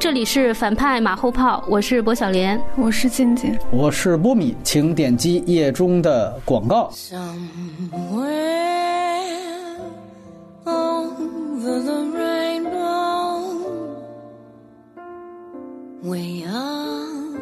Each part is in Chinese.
这里是反派马后炮，我是薄晓莲， 我是静静， 我是波米，请点击页中的广告。 Somewhere over the rainbow, way up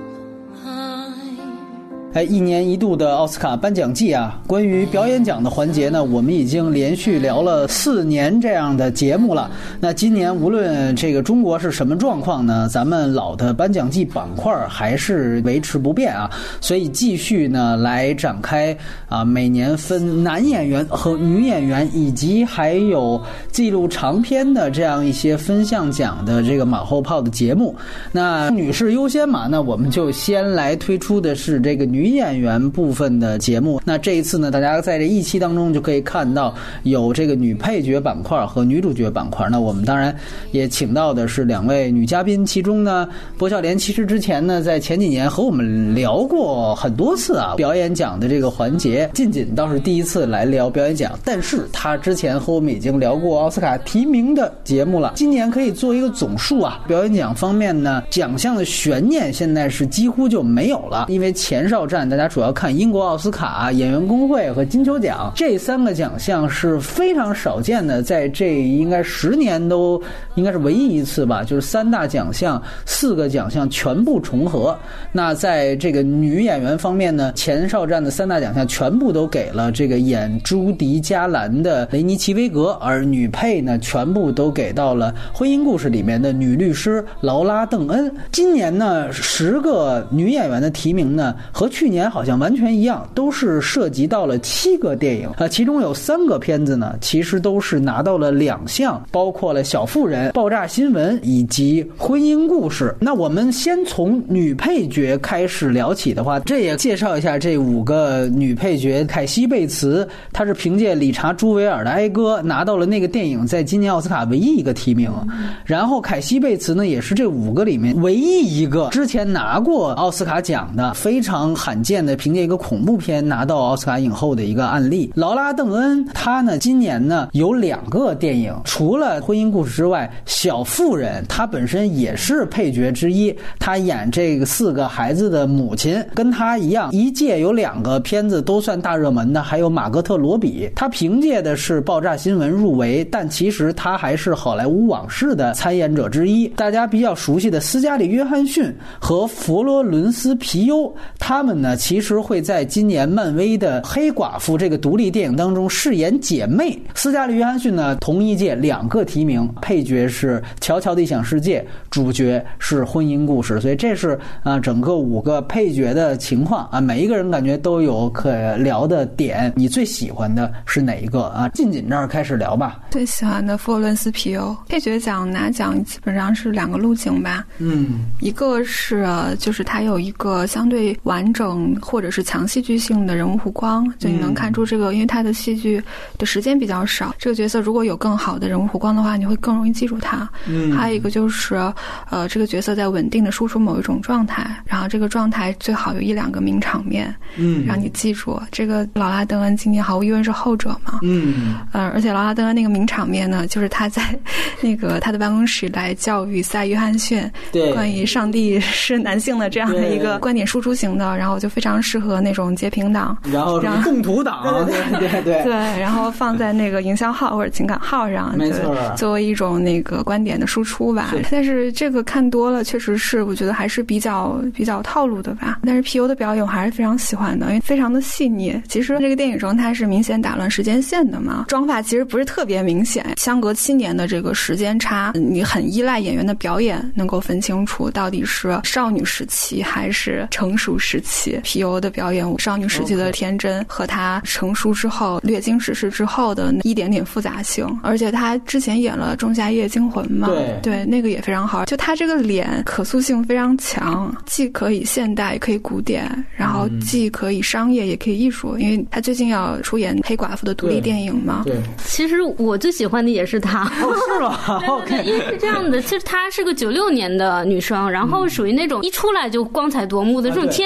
high。 一年一度的奥斯卡颁奖季啊，关于表演奖的环节呢，我们已经连续聊了4年这样的节目了。那今年无论这个中国是什么状况呢，咱们老的颁奖季板块还是维持不变啊，所以继续呢来展开啊，每年分男演员和女演员以及还有记录长篇的这样一些分项奖的这个马后炮的节目。那女士优先嘛，那我们就先来推出的是这个女演员部分的节目。那这一次呢，大家在这一期当中就可以看到有这个女配角板块和女主角板块。那我们当然也请到的是2位女嘉宾，其中呢，薄晓莲其实之前呢在前几年和我们聊过很多次啊表演奖的这个环节，静静倒是第一次来聊表演奖，但是她之前和我们已经聊过奥斯卡提名的节目了。今年可以做一个总数啊，表演奖方面呢，奖项的悬念现在是几乎就没有了，因为前哨战大家主要看英国奥斯卡、演员工会和金球奖这3个奖项是非常少见的，在这应该10年都应该是唯一一次吧，就是3大奖项4个奖项全部重合。那在这个女演员方面呢，前哨战的3大奖项全部都给了这个演朱迪加兰的雷尼奇威格，而女配呢全部都给到了婚姻故事里面的女律师劳拉邓恩。今年呢10个女演员的提名呢和去年好像完全一样，都是涉及到了7个电影，其中有3个片子呢其实都是拿到了2项，包括了小妇人、爆炸新闻以及婚姻故事。那我们先从女配角开始聊起的话，这也介绍一下这5个女配角。凯西贝茨她是凭借理查朱维尔的哀歌拿到了那个电影在今年奥斯卡唯一一个提名，然后凯西贝茨呢也是这5个里面唯一一个之前拿过奥斯卡奖的，非常罕见的凭借一个恐怖片拿到奥斯卡影后的一个案例。劳拉邓恩她呢今年呢有2个电影，除了婚姻故事之外，小妇人她本身也是配角之一，她演这个4个孩子的母亲，跟她一样一届有2个片子都算大热门的，还有马格特罗比，她凭借的是爆炸新闻入围，但其实她还是好莱坞往事的参演者之一。大家比较熟悉的斯嘉丽约翰逊和佛罗伦斯皮尤，他们呢其实会在今年漫威的黑寡妇这个独立电影当中饰演姐妹。斯嘉丽约翰逊呢同一届2个提名，配角是乔乔的异想世界，主角是婚姻故事。所以这是整个5个配角的情况啊，每一个人感觉都有可聊的点。你最喜欢的是哪一个啊？静静这儿开始聊吧。 最喜欢的佛罗伦斯皮尤。配角奖拿奖基本上是2个路径吧，一个是就是它有一个相对完整或者是强戏剧性的人物弧光，就你能看出这个，因为它的戏剧的时间比较少，这个角色如果有更好的人物弧光的话，你会更容易记住他。还有一个就是这个角色在稳定的输出某一种状态，然后这个状态最好有1-2个名场面，让你记住。这个劳拉邓恩今年毫无疑问是后者嘛，而且劳拉邓恩那个名场面呢，就是他在那个他的办公室来教育塞约翰逊关于上帝是男性的这样的一个观点输出型的，然后就非常适合那种截屏党， 然后共图党，对， 然后放在那个营销号或者情感号上， 没错， 作为一种那个观点的输出吧。但是这个看多了，确实是我觉得还是比较套路的吧。但是皮尤的表演我还是非常喜欢的，因为非常的细腻。其实这个电影中它是明显打乱时间线的嘛，妆发其实不是特别明显，相隔7年的这个时间差，你很依赖演员的表演能够分清楚到底是少女时期还是成熟时期。皮尤的表演，少女时期的天真和她成熟之后略经世事之后的一点点复杂性，而且她之前演了《仲夏夜惊魂》嘛，对，那个也非常好。就她这个脸可塑性非常强，既可以现代也可以古典，然后既可以商业也可以艺术，因为她最近要出演黑寡妇的独立电影嘛。 对，其实我最喜欢的也是她。 是吗？OK， 因为是这样的，其实她是个96年的女生，然后属于那种一出来就光彩夺目的这种天才型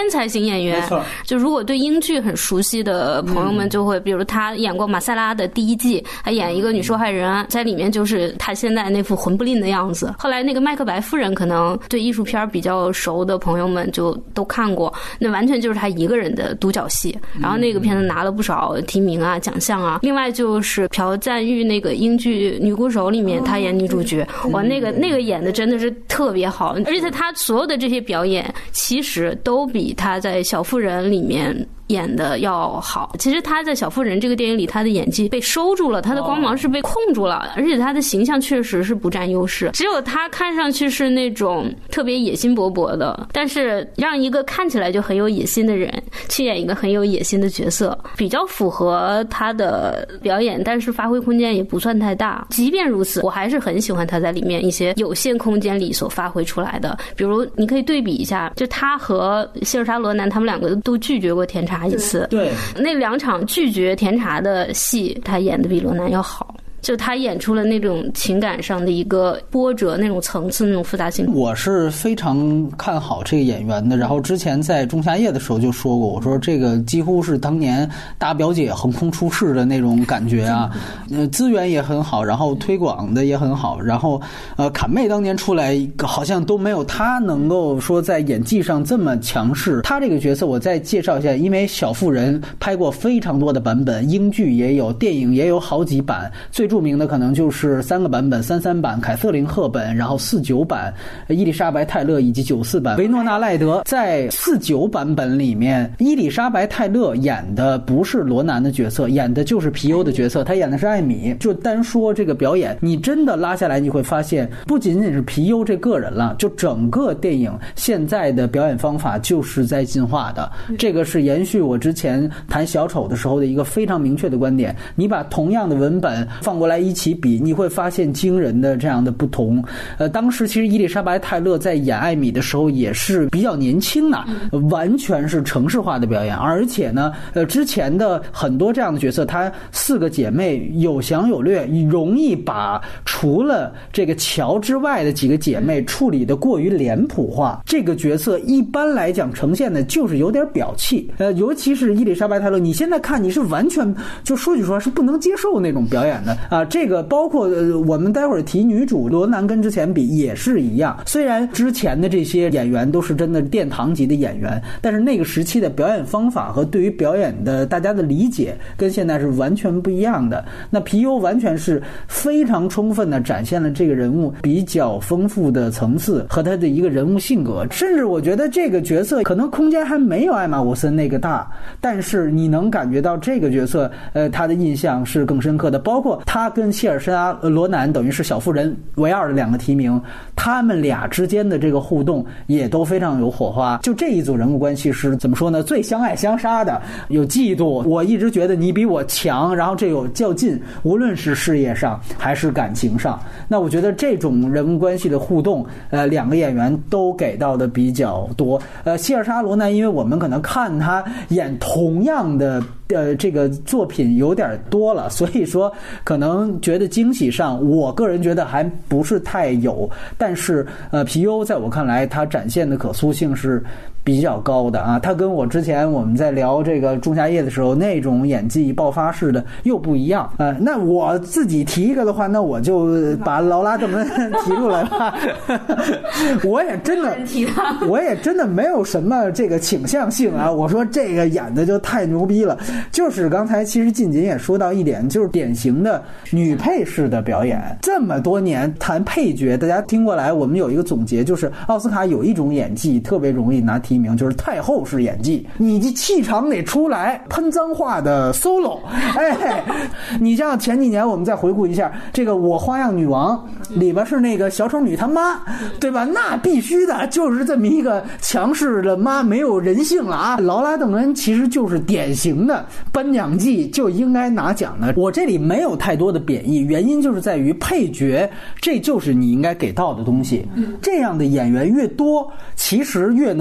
演员。就如果对英剧很熟悉的朋友们就会，比如他演过马塞拉的第1季，他演一个女受害人，在里面就是他现在那副魂不吝的样子。后来那个麦克白夫人，可能对艺术片比较熟的朋友们就都看过，那完全就是他一个人的独角戏。然后那个片子拿了不少提名啊、奖项啊。另外就是朴赞玉那个英剧《女鼓手》里面，她演女主角，哇，那个演的真的是特别好，而且她所有的这些表演其实都比她在《小妇人》里面演的要好。其实他在《小妇人》这个电影里，他的演技被收住了，他的光芒是被控住了，而且他的形象确实是不占优势。只有他看上去是那种特别野心勃勃的，但是让一个看起来就很有野心的人去演一个很有野心的角色，比较符合他的表演，但是发挥空间也不算太大。即便如此，我还是很喜欢他在里面一些有限空间里所发挥出来的。比如你可以对比一下，就他和希尔莎罗南他们两个都拒绝过甜茶一次， 对， 那2场拒绝甜茶的戏，他演的比罗南要好。就他演出了那种情感上的一个波折，那种层次，那种复杂性。 我是非常看好这个演员的，然后之前在仲夏夜的时候就说过，我说这个几乎是当年大表姐横空出世的那种感觉啊，资源也很好，然后推广的也很好，然后侃妹当年出来好像都没有她能够说在演技上这么强势。她这个角色我再介绍一下，因为小妇人拍过非常多的版本，英剧也有，电影也有好几版，最著名的可能就是3个版本，33版凯瑟琳赫本，然后49版伊丽莎白泰勒，以及94版维诺纳赖德。在49版本里面，伊丽莎白泰勒演的不是罗南的角色，演的就是皮尤的角色，她演的是艾米。就单说这个表演，你真的拉下来你会发现，不仅仅是皮尤这个人了，就整个电影现在的表演方法就是在进化的。这个是延续我之前谈小丑的时候的一个非常明确的观点，你把同样的文本放过来一起比，你会发现惊人的这样的不同。当时其实伊丽莎白泰勒在演艾米的时候也是比较年轻的，完全是程式化的表演。而且呢，之前的很多这样的角色，她4个姐妹有详有略，容易把除了这个乔之外的几个姐妹处理的过于脸谱化。这个角色一般来讲呈现的就是有点表气，尤其是伊丽莎白泰勒，你现在看你是完全就说句实话是不能接受那种表演的啊。这个包括我们待会儿提女主罗南跟之前比也是一样，虽然之前的这些演员都是真的殿堂级的演员，但是那个时期的表演方法和对于表演的大家的理解跟现在是完全不一样的。那皮尤完全是非常充分的展现了这个人物比较丰富的层次和他的一个人物性格，甚至我觉得这个角色可能空间还没有艾玛沃森那个大，但是你能感觉到这个角色他的印象是更深刻的。包括他跟希尔莎罗南等于是小妇人唯2的2个提名，他们俩之间的这个互动也都非常有火花。就这一组人物关系是怎么说呢，最相爱相杀的，有嫉妒，我一直觉得你比我强，然后这有较劲，无论是事业上还是感情上。那我觉得这种人物关系的互动2个演员都给到的比较多。希尔莎罗南因为我们可能看他演同样的这个作品有点多了，所以说可能觉得惊喜上我个人觉得还不是太有，但是皮尤在我看来他展现的可塑性是比较高的啊。他跟我之前我们在聊这个仲夏夜的时候那种演技爆发式的又不一样。那我自己提一个的话，那我就把劳拉邓恩提出来吧。我也真的没有什么这个倾向性啊，我说这个演的就太牛逼了。就是刚才其实近锦也说到一点，就是典型的女配式的表演。这么多年谈配角，大家听过来，我们有一个总结，就是奥斯卡有一种演技特别容易拿提名，就是太后式演技，你这气场得出来，喷脏话的 solo。你像前几年我们再回顾一下这个《我花样女王》里边是那个小丑女她妈，对吧？那必须的，就是这么一个强势的妈，没有人性了啊。劳拉邓恩其实就是典型的颁奖季就应该拿奖的。我这里没有太多的贬义，原因就是在于配角，这就是你应该给到的东西。这样的演员越多，其实越能证明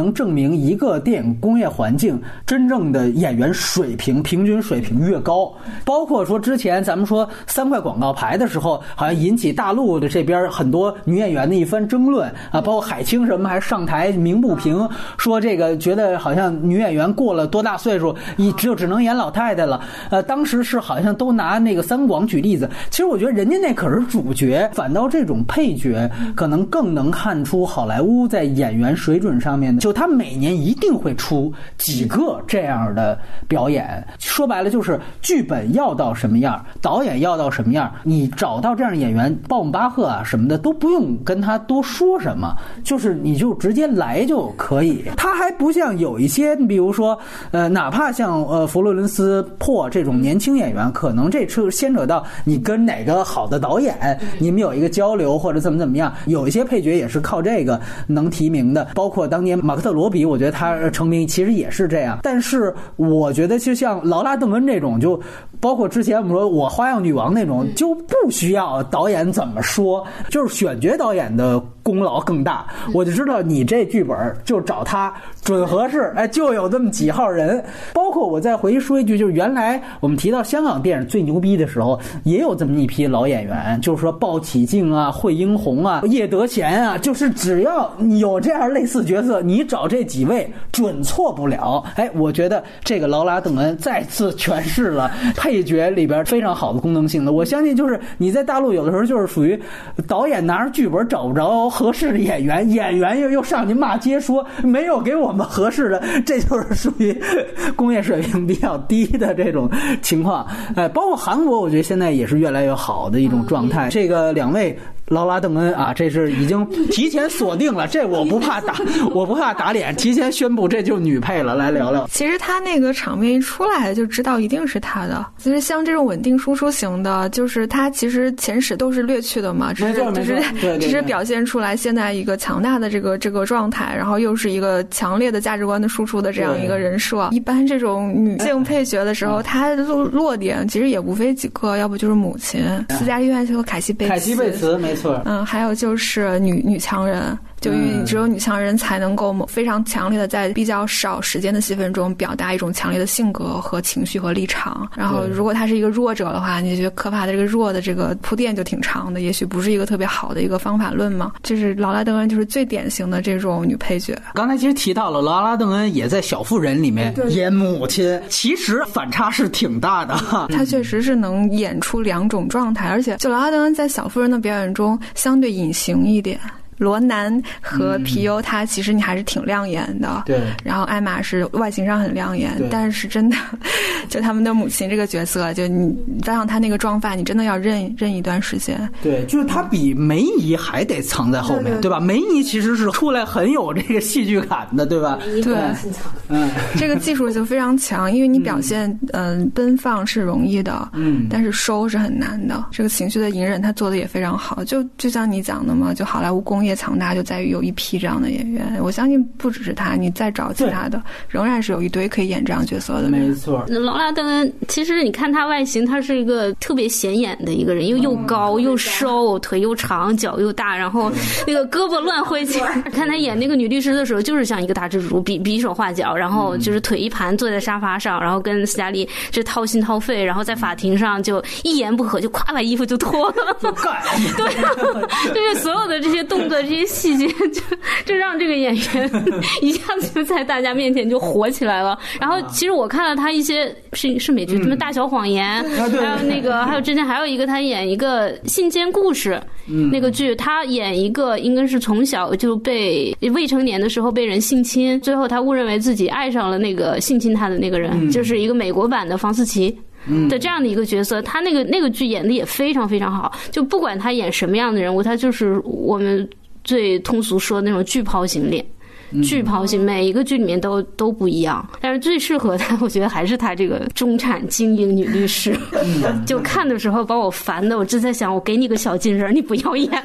明一个电影工业环境真正的演员水平平均水平越高。包括说之前咱们说3块广告牌的时候，好像引起大陆的这边很多女演员的一番争论啊，包括海清什么还上台鸣不平，说这个觉得好像女演员过了多大岁数只能演老太太了。当时是好像都拿那个3广举例子，其实我觉得人家那可是主角，反倒这种配角可能更能看出好莱坞在演员水准上面的，就他每年一定会出几个这样的表演。说白了就是剧本要到什么样，导演要到什么样，你找到这样的演员，鲍姆巴赫啊什么的都不用跟他多说什么，就是你就直接来就可以。他还不像有一些比如说哪怕像佛罗伦斯珀这种年轻演员，可能这牵扯到你跟哪个好的导演你们有一个交流或者怎么样，有一些配角也是靠这个能提名的，包括当年马克特罗比，我觉得他成名其实也是这样。但是我觉得就像劳拉邓恩这种，就包括之前我们说我花样女王那种，就不需要导演怎么说，就是选角导演的功劳更大。我就知道你这剧本就找他准合适，就有这么几号人。包括我再回去说一句，就是原来我们提到香港电影最牛逼的时候，也有这么一批老演员，就是说鲍启静啊、惠英红啊、叶德娴啊，就是只要你有这样类似角色，你找这几位准错不了。我觉得这个劳拉邓恩再次诠释了配角里边非常好的功能性的。我相信就是你在大陆有的时候就是属于导演拿着剧本找不着合适的演员，演员又上去骂街说没有给我们合适的，这就是属于工业水平比较低的这种情况。包括韩国我觉得现在也是越来越好的一种状态。这个2位劳拉邓恩啊，这是已经提前锁定了，这我不怕打脸，提前宣布这就是女配了。来聊聊， 其实他那个场面一出来就知道一定是他的。其实像这种稳定输出型的，就是他其实前史都是略去的嘛，只是表现出来现在一个强大的这个状态，然后又是一个强烈的价值观的输出的这样一个人设。一般这种女性配角的时候，她的落点其实也无非几个，要不就是母亲斯嘉丽·约翰逊和凯西·贝茨， 没错， 还有就是女强人。就因为只有女强人才能够非常强烈的在比较少时间的戏份中表达一种强烈的性格和情绪和立场。然后如果他是一个弱者的话，你就觉得可怕的这个弱的这个铺垫就挺长的，也许不是一个特别好的一个方法论嘛。就是劳拉邓恩就是最典型的这种女配角。 刚才其实提到了劳拉邓恩也在小妇人里面演母亲，其实反差是挺大的。 她确实是能演出2种状态，而且就劳拉邓恩在小妇人的表演中相对隐形一点。罗南和皮尤他其实你还是挺亮眼的， 对。 然后艾玛是外形上很亮眼，但是真的就他们的母亲这个角色，就你加上他那个妆发，你真的要认一段时间。 对，就是他比梅姨还得藏在后面，对吧？梅姨其实是出来很有这个戏剧感的，对吧？ 对，这个技术就非常强，因为你表现奔放是容易的，但是收是很难的。这个情绪的隐忍他做的也非常好，就像你讲的嘛，就好莱坞工业强大就在于有一批这样的演员，我相信不只是他，你再找其他的仍然是有一堆可以演这样角色的。 没错。 劳拉邓恩其实你看他外形，他是一个特别显眼的一个人，又高又瘦，腿又长，脚又大，然后那个胳膊乱挥起来。看他演那个女律师的时候，就是像一个大蜘蛛，比手画脚，然后就是腿一盘坐在沙发上，然后跟斯嘉丽这掏心掏肺，然后在法庭上就一言不合就咵把衣服就脱了， 就干。 对，就是所有的这些动作、这些细节，就让这个演员一下子就在大家面前就火起来了。然后其实我看了他一些是美剧，什么《大小谎言》，还有之前还有一个他演一个信件故事。那个剧他演一个应该是从小就被未成年的时候被人性侵，最后他误认为自己爱上了那个性侵他的那个人，就是一个美国版的房思琪的这样的一个角色。他那个剧演的也非常非常好，就不管他演什么样的人物，他就是我们最通俗说的那种巨抛型脸。巨抛型，每一个剧里面都不一样，但是最适合他，我觉得还是他这个中产精英女律师。就看的时候把我烦的，我正在想，我给你个小金人，你不要演了。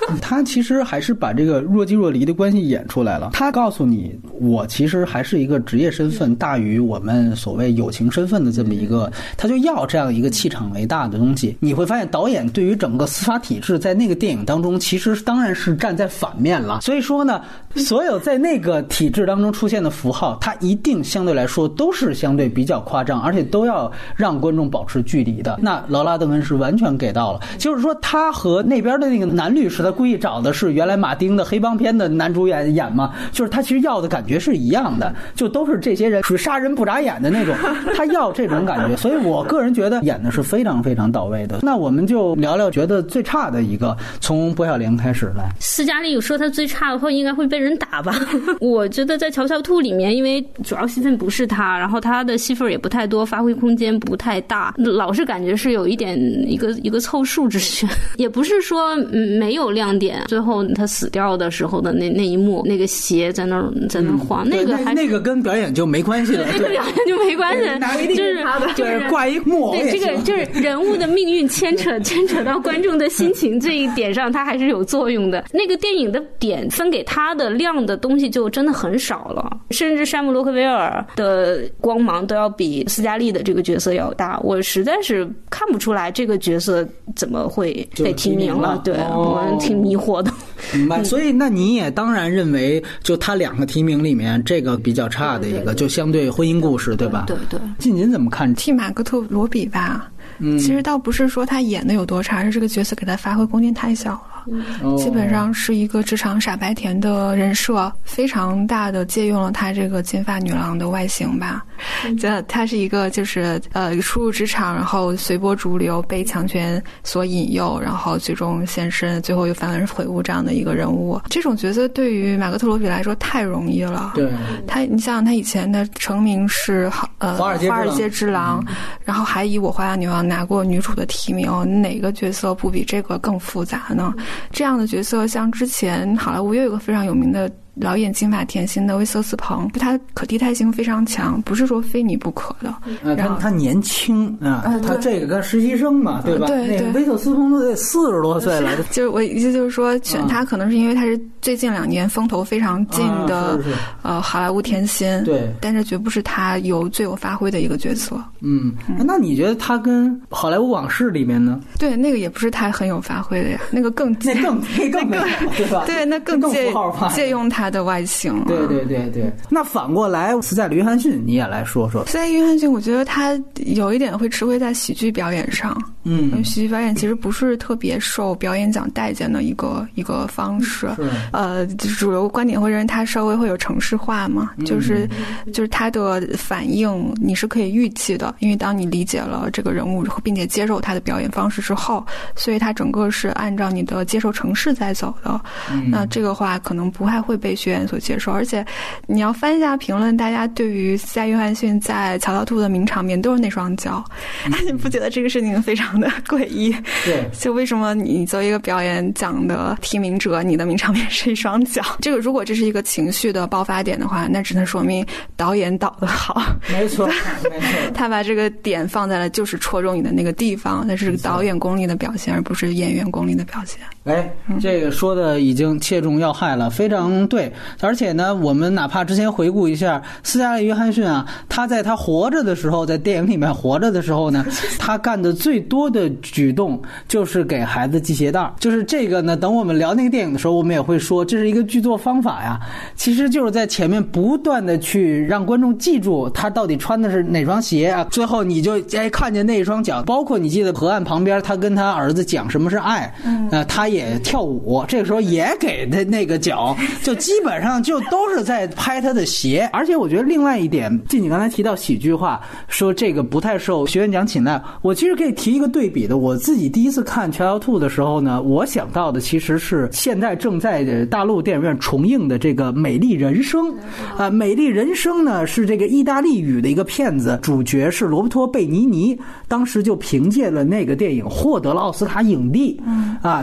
他其实还是把这个若即若离的关系演出来了。他告诉你，我其实还是一个职业身份大于我们所谓友情身份的这么一个，他就要这样一个气场为大的东西。你会发现导演对于整个司法体制在那个电影当中其实当然是站在反面了。所以说呢，所有在那个体制当中出现的符号，它一定相对来说都是相对比较夸张，而且都要让观众保持距离的。那劳拉·邓恩是完全给到了，就是说他和那边的那个男律师，他故意找的是原来马丁的黑帮片的男主演嘛，就是他其实要的感觉是一样的，就都是这些人属于杀人不眨眼的那种，他要这种感觉。所以我个人觉得演的是非常非常到位的。那我们就聊聊觉得最差的一个，从薄晓玲开始来。 斯嘉丽有说他最差的话应该会被人打吧？我觉得在《乔乔兔》里面，因为主要戏份不是他，然后他的戏份也不太多，发挥空间不太大，老是感觉是有一点一个凑数之选，也不是说没有亮点。最后他死掉的时候的那一幕，那个鞋在那晃，那个还那个跟表演就没关系了， 那个表演就没关系，就是挂一木偶。 对，这个就是人物的命运牵扯到观众的心情这一点上，它还是有作用的。那个电影的点分给他的亮的东西就真的很少了，甚至山姆·洛克威尔的光芒都要比斯嘉丽的这个角色要大。我实在是看不出来这个角色怎么会被提名了。对，我挺迷惑的。 明白。所以那你也当然认为，就他2个提名里面，这个比较差的一个，就相对婚姻故事，对吧？ 对对。 静您怎么看？ 替马格特罗比吧，其实倒不是说他演的有多差，是这个角色给他发挥空间太小了。基本上是一个职场傻白甜的人设，非常大的借用了他这个金发女郎的外形吧。他是一个就是初入职场，然后随波逐流，被强权所引诱，然后最终现身，最后又反而悔悟这样的一个人物。这种角色对于马格特罗比来说太容易了。 对， 你想想他以前的成名是华尔街之狼，然后还以我花样女王拿过女主的提名，哪个角色不比这个更复杂呢？这样的角色像之前好莱坞也有一个非常有名的老演金发甜心的威瑟斯彭，他可替代性非常强，不是说非你不可的。 他年轻啊，他这个跟实习生嘛，对吧？ 对， 那个威瑟斯彭都得40多岁了。 就是我意思就是说，选他可能是因为他是最近2年风头非常劲的好莱坞甜心， 对， 但是绝不是他最有发挥的一个角色。 那你觉得他跟《好莱坞往事》里面呢？ 对，那个也不是他很有发挥的呀，那个更对吧？对，那更借用他的外形。 对。那反过来，斯嘉丽·约翰逊，你也来说说。 斯嘉丽·约翰逊，我觉得他有一点会吃亏在喜剧表演上。喜剧表演其实不是特别受表演奖待见的一个方式。主流观点会认为他稍微会有程式化嘛，就是他的反应你是可以预期的，因为当你理解了这个人物并且接受他的表演方式之后，所以他整个是按照你的接受程式在走的。那这个话可能不太会被学员所接受，而且你要翻一下评论，大家对于斯嘉丽·约翰逊在《乔乔兔》的名场面都是那双脚，你不觉得这个事情非常的诡异？ 对， 就为什么你作为一个表演奖的提名者，你的名场面是一双脚？这个如果这是一个情绪的爆发点的话，那只能说明导演导得好。 没错， 他把这个点放在了就是戳中你的那个地方，那是导演功力的表现，而不是演员功力的表现。 这个说的已经切中要害了，非常对。而且呢，我们哪怕之前回顾一下斯嘉丽·约翰逊啊，他在他活着的时候，在电影里面活着的时候呢，他干的最多的举动就是给孩子系鞋带。就是这个呢，等我们聊那个电影的时候，我们也会说这是一个剧作方法呀，其实就是在前面不断的去让观众记住他到底穿的是哪双鞋啊，最后你就看见那一双脚。包括你记得河岸旁边他跟他儿子讲什么是爱，他也跳舞，这个时候也给他那个脚，就基本上就都是在拍他的鞋。而且我觉得另外一点，静静刚才提到喜剧化，说这个不太受学院奖青睐，我其实可以提一个对比的。我自己第一次看《乔乔兔》的时候呢，我想到的其实是现在正在大陆电影院重映的这个《美丽人生》《美丽人生》呢是这个意大利语的一个片子，主角是罗伯托·贝尼尼，当时就凭借了那个电影获得了奥斯卡影帝。当然他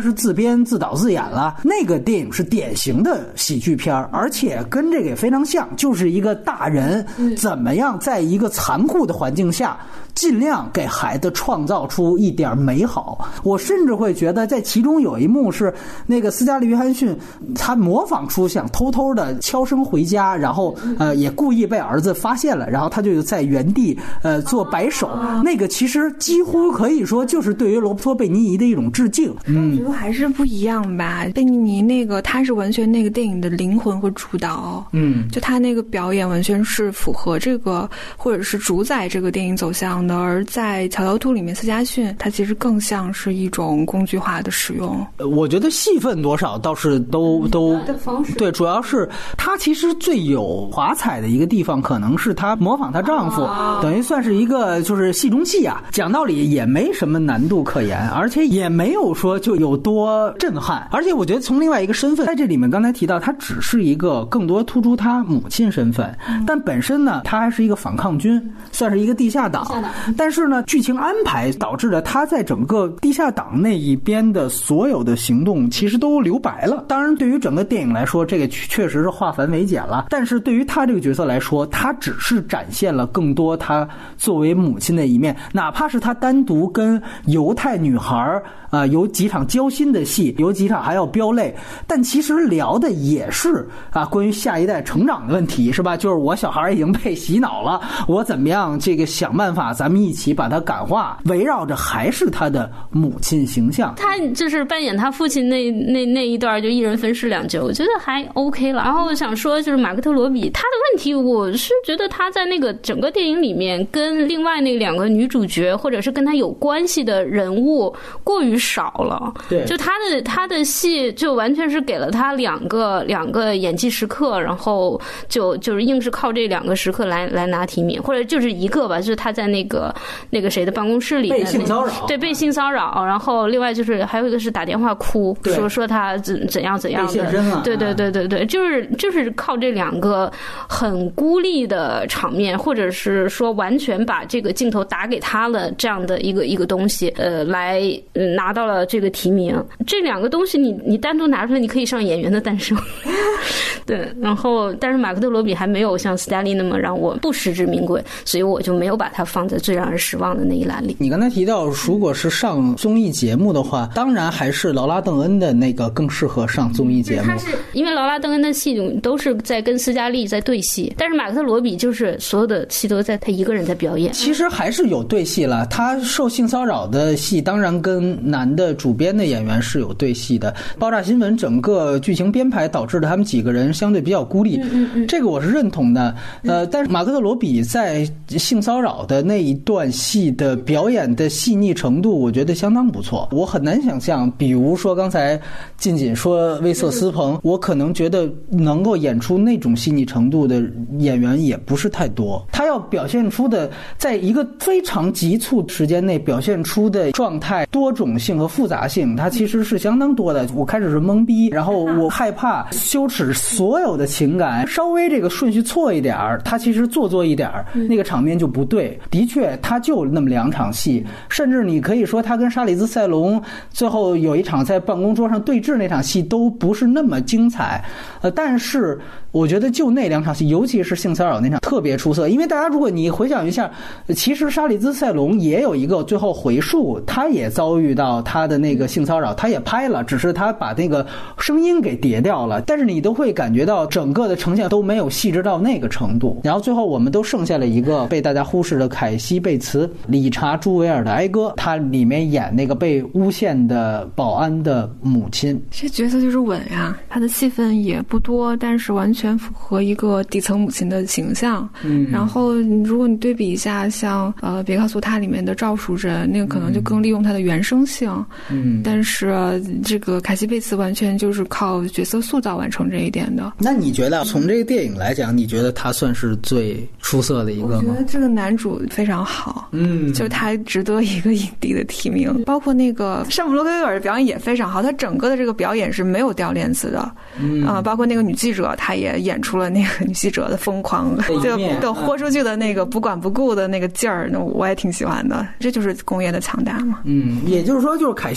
是自编自导自演了。那个电影是典型的喜剧片，而且跟这个也非常像，就是一个大人怎么样在一个残酷的环境下尽量给孩子创造出一点美好。我甚至会觉得在其中有一幕是那个斯嘉丽·约翰逊他模仿出想偷偷的悄声回家，然后也故意被儿子发现了，然后他就在原地做摆手，那个其实几乎可以说就是对于罗伯托·贝尼尼的一种致敬。 我觉得还是不一样吧。贝尼尼那个他是完全那个电影的灵魂和主导，就他那个表演完全是符合这个或者是主宰这个电影走向的。而在《乔乔兔》里面，斯嘉逊他其实更像是一种工具化的使用。 我觉得戏份多少倒是都对，主要是他其实最有华彩的一个地方，可能是他模仿她丈夫，等于算是一个就是戏中戏啊。讲道理也没什么难度可言，而且也没有说就有多震撼。而且我觉得从另外一个身份，在这里面刚才提到，他只是一个更多突出他母亲身份，但本身呢，他还是一个反抗军，算是一个地下党。但是呢，剧情安排导致了他在整个地下党那一边的所有的行动其实都留白了。当然对于整个电影来说，这个确实是化繁为简了，但是对于他这个角色来说，他只是展现了更多他作为母亲的一面。哪怕是他单独跟犹太女孩有几场交心的戏，有几场还要飙泪，但其实聊的也是关于下一代成长的问题，是吧？就是我小孩已经被洗脑了，我怎么样这个想办法咱们一起把他感化，围绕着还是他的母亲形象。 他就是扮演他父亲那一段就一人分饰两角，我觉得还 OK 了。然后我想说就是马克特罗比他的问题，我是觉得他在那个整个电影里面跟另外那两个女主角或者是跟他有关系的人物过于少了。 对， 就他的戏就完全是给了他两个演技时刻，然后就是硬是靠这两个时刻来拿提名，或者就是一个吧，就是他在那个谁的办公室里被性骚扰， 对，被性骚扰，然后另外就是还有一个是打电话哭，说他怎样的，对，就是靠这两个很孤立的场面，或者是说完全把这个镜头打给他了这样的一个东西，来拿到了这个提名。这两个东西你单独拿出来，你可以上演员的诞生。对，然后但是马克特罗比还没有像斯嘉丽那么让我不实至名归，所以我就没有把它放在最让人失望的那一栏里。 你刚才提到如果是上综艺节目的话，当然还是劳拉邓恩的那个更适合上综艺节目。 他是因为劳拉邓恩的戏都是在跟斯嘉丽在对戏，但是马克特罗比就是所有的戏都在他一个人在表演。 其实还是有对戏了，他受性骚扰的戏当然跟男的主编的演员是有对戏的。爆炸新闻整个剧情编排导致的他们几个人相对比较孤立，这个我是认同的。但是马克特罗比在性骚扰的那一段戏的表演的细腻程度，我觉得相当不错。我很难想象，比如说刚才静静说威瑟斯彭，我可能觉得能够演出那种细腻程度的演员也不是太多。他要表现出的，在一个非常急促时间内表现出的状态多种性和复杂性，它其实是相当多的。我开始是懵逼，然后我害怕、羞耻，所有的情感稍微这个顺序错一点，他其实做作一点，那个场面就不对。的确他就那么两场戏，甚至你可以说他跟沙里兹塞隆最后有一场在办公桌上对峙那场戏都不是那么精彩，但是我觉得就那两场戏，尤其是性骚扰那场特别出色。因为大家如果你回想一下，其实沙里兹塞隆也有一个最后回溯，他也遭遇到他的那个性骚扰，他也拍了，只是他把那个声音给叠掉了，但是你都会感觉到整个的呈现都没有细致到那个程度。然后最后我们都剩下了一个被大家忽视的凯西贝茨，理查朱维尔的哀歌，他里面演那个被诬陷的保安的母亲。 这角色就是稳呀，他的戏份也不多，但是完全符合一个底层母亲的形象。然后如果你对比一下像别告诉他里面的赵淑珍，那个可能就更利用他的原生性。但是这个凯西贝茨完全就是靠角色塑造完成这一点的。 那你觉得从这个电影来讲，你觉得他算是最出色的一个吗？ 我觉得这个男主非常好，就他值得一个影帝的提名。包括那个山姆洛克威尔的表演也非常好，他整个的这个表演是没有掉链子的。包括那个女记者，她也演出了那个女记者的疯狂，就豁出去的那个不管不顾的那个劲儿，那我也挺喜欢的。这就是工业的强大嘛。 也就是说，就是凯西贝茨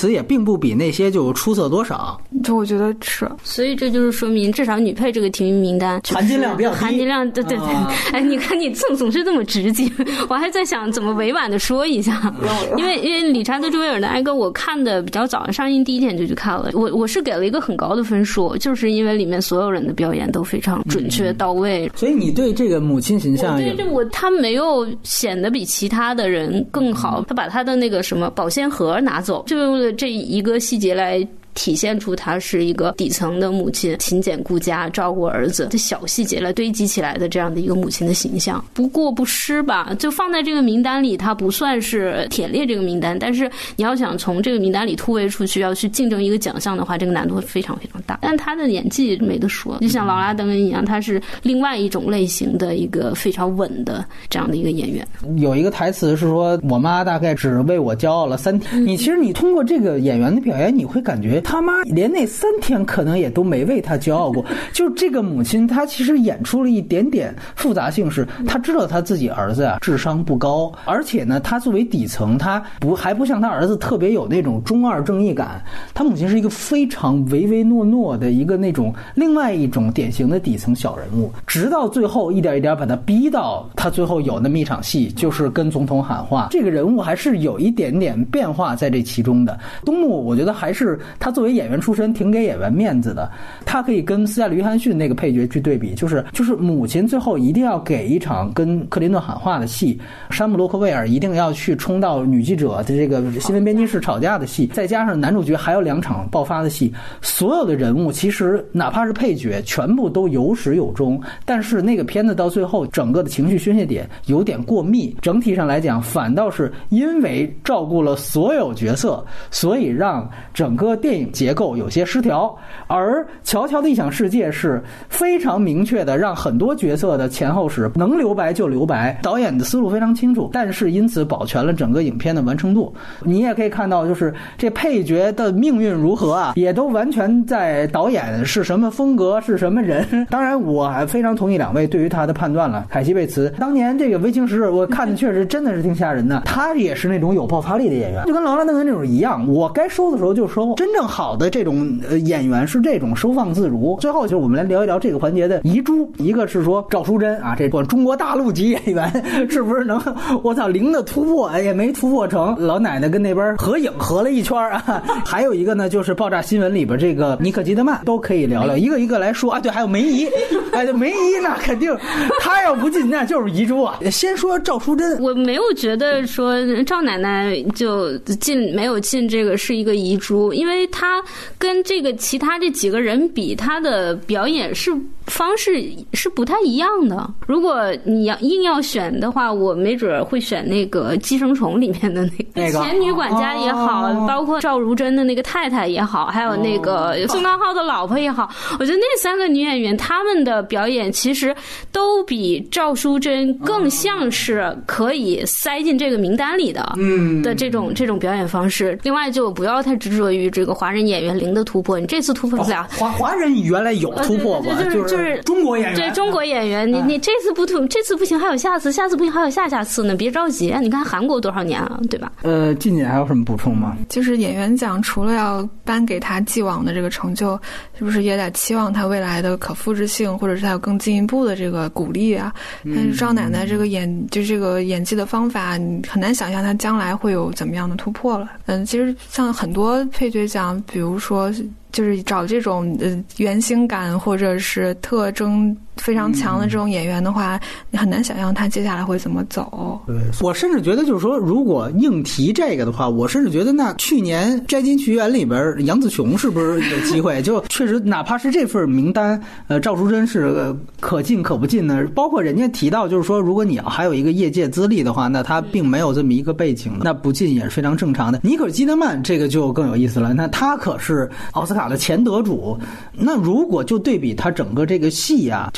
此也并不比那些就出色多少。 就我觉得是， 所以这就是说明，至少女配这个提名名单含金量比较低， 含金量对。哎，你看你总是这么直接，我还在想怎么委婉的说一下，因为理查德·朱维尔的《哀歌》我看的比较早，上映第一天就去看了，我是给了一个很高的分数，就是因为里面所有人的表演都非常准确到位。 所以你对这个母亲形象他没有显得比其他的人更好，他把他的那个什么保鲜盒拿走，就为了这一个细节来体现出她是一个底层的母亲，勤俭顾家，照顾儿子，这小细节来堆积起来的这样的一个母亲的形象，不过不失吧。就放在这个名单里，它不算是忝列这个名单，但是你要想从这个名单里突围出去，要去竞争一个奖项的话，这个难度会非常非常大。但她的演技没得说，就像劳拉·登恩一样，她是另外一种类型的一个非常稳的这样的一个演员。 有一个台词是说，我妈大概只为我骄傲了3天。其实你通过这个演员的表演，你会感觉他妈连那3天可能也都没为他骄傲过。就这个母亲，她其实演出了一点点复杂性，是她知道她自己儿子啊智商不高，而且呢，她作为底层，她还不像她儿子特别有那种中二正义感。她母亲是一个非常唯唯诺诺的一个那种另外一种典型的底层小人物，直到最后一点一点把她逼到她最后有那么一场戏，就是跟总统喊话。这个人物还是有一点点变化在这其中的。东木我觉得还是他作为演员出身挺给演员面子的，他可以跟斯嘉丽·约翰逊那个配角去对比，就是母亲最后一定要给一场跟克林顿喊话的戏，山姆·洛克威尔一定要去冲到女记者的这个新闻编辑室吵架的戏，再加上男主角还有2场爆发的戏，所有的人物其实哪怕是配角全部都有始有终，但是那个片子到最后整个的情绪宣泄点有点过密，整体上来讲反倒是因为照顾了所有角色，所以让整个电影结构有些失调。而乔乔的异想世界是非常明确的让很多角色的前后史能留白就留白，导演的思路非常清楚，但是因此保全了整个影片的完成度。你也可以看到，就是这配角的命运如何啊，也都完全在导演是什么风格是什么人。当然我还非常同意2位对于他的判断了。凯西·贝茨当年这个《维京时日》我看的确实真的是挺吓人的，他也是那种有爆发力的演员，就跟劳拉·邓恩这种一样，我该收的时候就收。真正好的这种演员是这种收放自如。最后就是我们来聊一聊这个环节的遗珠，一个是说赵淑珍啊，这中国大陆级演员是不是能我操0的突破，也没突破成。老奶奶跟那边合影合了一圈啊。还有一个呢，就是爆炸新闻里边这个尼可基德曼，都可以聊聊，一个一个来说啊。对，还有梅姨，哎，梅姨那肯定她要不进那就是遗珠啊。先说赵淑珍， 我没有觉得说赵奶奶就没有进这个是一个遗珠，因为她跟这个其他这几个人比，她的表演方式是不太一样的。如果你硬要选的话，我没准会选那个《寄生虫》里面的那个前女管家也好，包括赵如珍的那个太太也好，还有那个宋康昊的老婆也好，我觉得那3个女演员她们的表演其实都比赵淑珍更像是可以塞进这个名单里的这种表演方式。另外就不要太执着于这个华人演员0的突破，你这次突破不了。 华人原来有突破过，就是中国演员， 对中国演员，你这次这次不行，还有下次，下次不行还有下次呢，别着急啊！你看韩国多少年啊，对吧？ 静姐还有什么补充吗？ 就是演员奖除了要颁给他既往的这个成就，是不是也得期望他未来的可复制性，或者是他有更进一步的这个鼓励啊？但是赵奶奶这个演技的方法，你很难想象他将来会有怎么样的突破了。其实像很多配角奖，比如说就是找这种原型感或者是特征非常强的这种演员的话，你很难想象他接下来会怎么走。 对，我甚至觉得就是说，如果硬提这个的话，我甚至觉得那去年摘金曲园里边杨紫琼是不是有机会？就确实哪怕是这份名单，赵淑珍是可进可不进的。包括人家提到就是说，如果你还有一个业界资历的话，那他并没有这么一个背景，那不进也是非常正常的。尼可基德曼这个就更有意思了，那他可是奥斯卡的前得主，那如果就对比他整个这个戏啊，就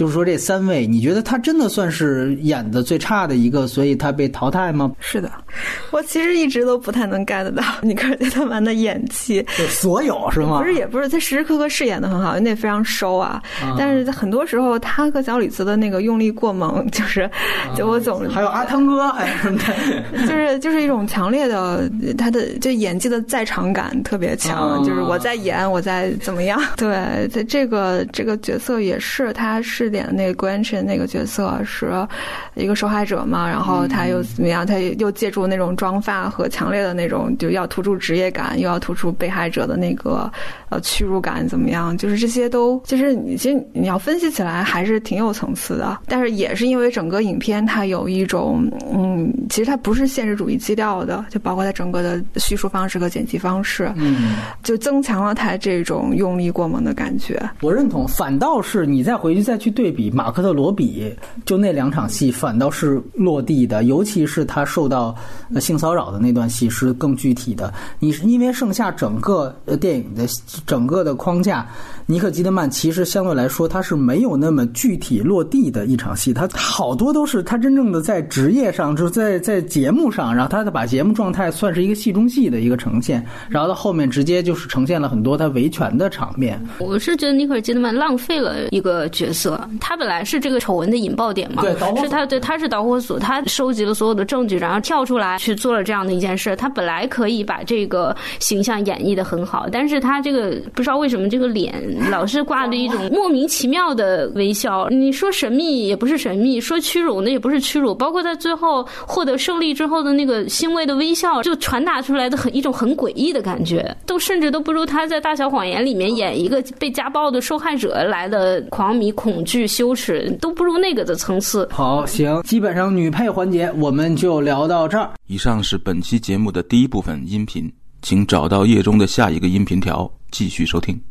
就是说这3位，你觉得他真的算是演的最差的一个，所以他被淘汰吗？ 是的，我其实一直都不太能 get 到尼克尔·基德曼的演技， 所有是吗？ 也不是，他时时刻刻是演的很好，那非常收啊。但是很多时候他和小李子的那个用力过猛，就我总还有阿汤哥还是什么的，就是一种强烈的他的就演技的在场感特别强，就是我在演，我在怎么样。对，这个角色也是他饰演的那个 Gretchen 那个角色是一个受害者嘛，然后他又怎么样，他又借助那种妆发和强烈的那种就要突出职业感，又要突出被害者的那个屈辱感怎么样，就是这些都就是其实你要分析起来还是挺有层次的，但是也是因为整个影片它有一种其实它不是现实主义基调的，就包括它整个的叙述方式和剪辑方式，就增强了它这种用力过猛的感觉。 我认同，反倒是你再回去再去对比马克特罗比，就那2场戏反倒是落地的，尤其是他受到性骚扰的那段戏是更具体的。你是因为剩下整个电影的整个的框架，尼克基德曼其实相对来说他是没有那么具体落地的一场戏，他好多都是他真正的在职业上，就是在节目上，然后他把节目状态算是一个戏中戏的一个呈现，然后到后面直接就是呈现了很多他维权的场面。 我是觉得尼克尔基德曼浪费了一个角色，他本来是这个丑闻的引爆点嘛，对，他是导火索，他收集了所有的证据，然后跳出来去做了这样的一件事。他本来可以把这个形象演绎得很好，但是他这个不知道为什么这个脸老是挂着一种莫名其妙的微笑，你说神秘也不是神秘，说屈辱那也不是屈辱，包括他最后获得胜利之后的那个欣慰的微笑，就传达出来的一种很诡异的感觉，甚至都不如他在《大小谎言》里面演一个被家暴的受害者来的狂迷、恐惧、羞耻，都不如那个的层次。 好，行，基本上女配环节我们就聊到这儿。 以上是本期节目的第一部分音频，请找到页中的下一个音频条继续收听。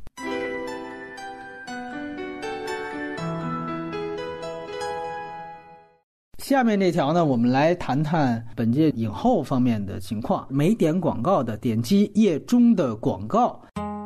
下面这条呢，我们来谈谈本届影后方面的情况。没点广告的点击页中的广告。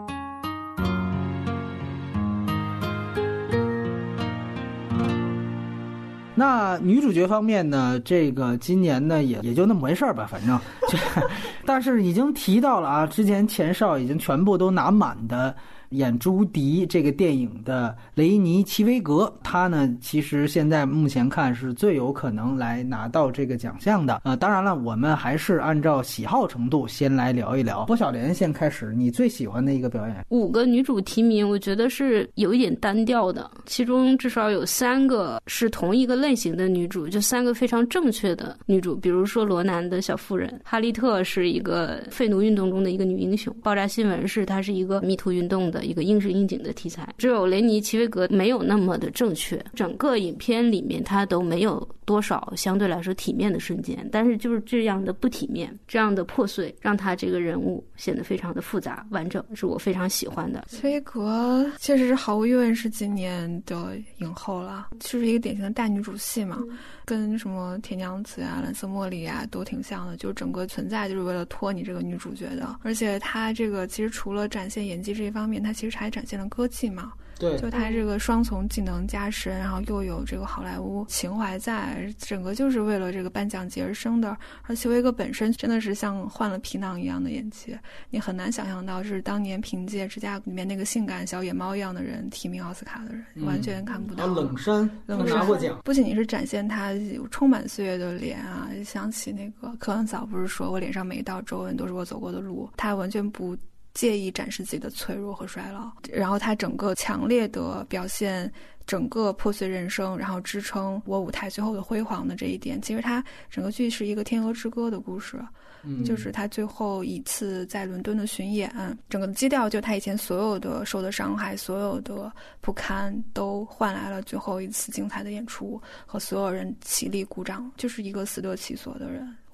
那女主角方面呢，这个今年呢也就那么回事吧，反正但是已经提到了啊，之前前哨已经全部都拿满的演朱迪这个电影的雷尼奇维格，他呢其实现在目前看是最有可能来拿到这个奖项的。当然了，我们还是按照喜好程度先来聊一聊。郭晓莲先开始，你最喜欢的一个表演 ？5个女主提名，我觉得是有一点单调的，其中至少有3个是同一个类型的女主，就3个非常正确的女主，比如说罗南的小妇人，哈利特是一个废奴运动中的一个女英雄，爆炸新闻是她是一个迷途运动的一个应时应景的题材，只有雷尼奇维格没有那么的正确，整个影片里面她都没有多少相对来说体面的瞬间，但是就是这样的不体面，这样的破碎，让她这个人物显得非常的复杂完整，是我非常喜欢的。 奇维格确实是毫无疑问是今年的影后了，就是一个典型的大女主戏嘛，跟什么铁娘子啊、蓝色茉莉啊都挺像的，就是整个存在就是为了托你这个女主角的。而且她这个其实除了展现演技这一方面，她其实还展现了歌技嘛。 对， 就他这个双重技能加深，然后又有这个好莱坞情怀在，整个就是为了这个颁奖节而生的。而奇维格本身真的是像换了皮囊一样的演技，你很难想象到是当年凭借《指甲》里面那个性感小野猫一样的人提名奥斯卡的人，完全看不到。 冷杉拿过奖， 不仅仅是展现他有充满岁月的脸啊，想起那个柯文嫂不是说我脸上每一道皱纹都是我走过的路，他完全不介意展示自己的脆弱和衰老，然后他整个强烈的表现整个破碎人生，然后支撑我舞台最后的辉煌的这一点。其实他整个剧是一个天鹅之歌的故事，就是他最后一次在伦敦的巡演，整个基调就他以前所有的受的伤害，所有的不堪都换来了最后一次精彩的演出和所有人起立鼓掌，就是一个死得其所的人。我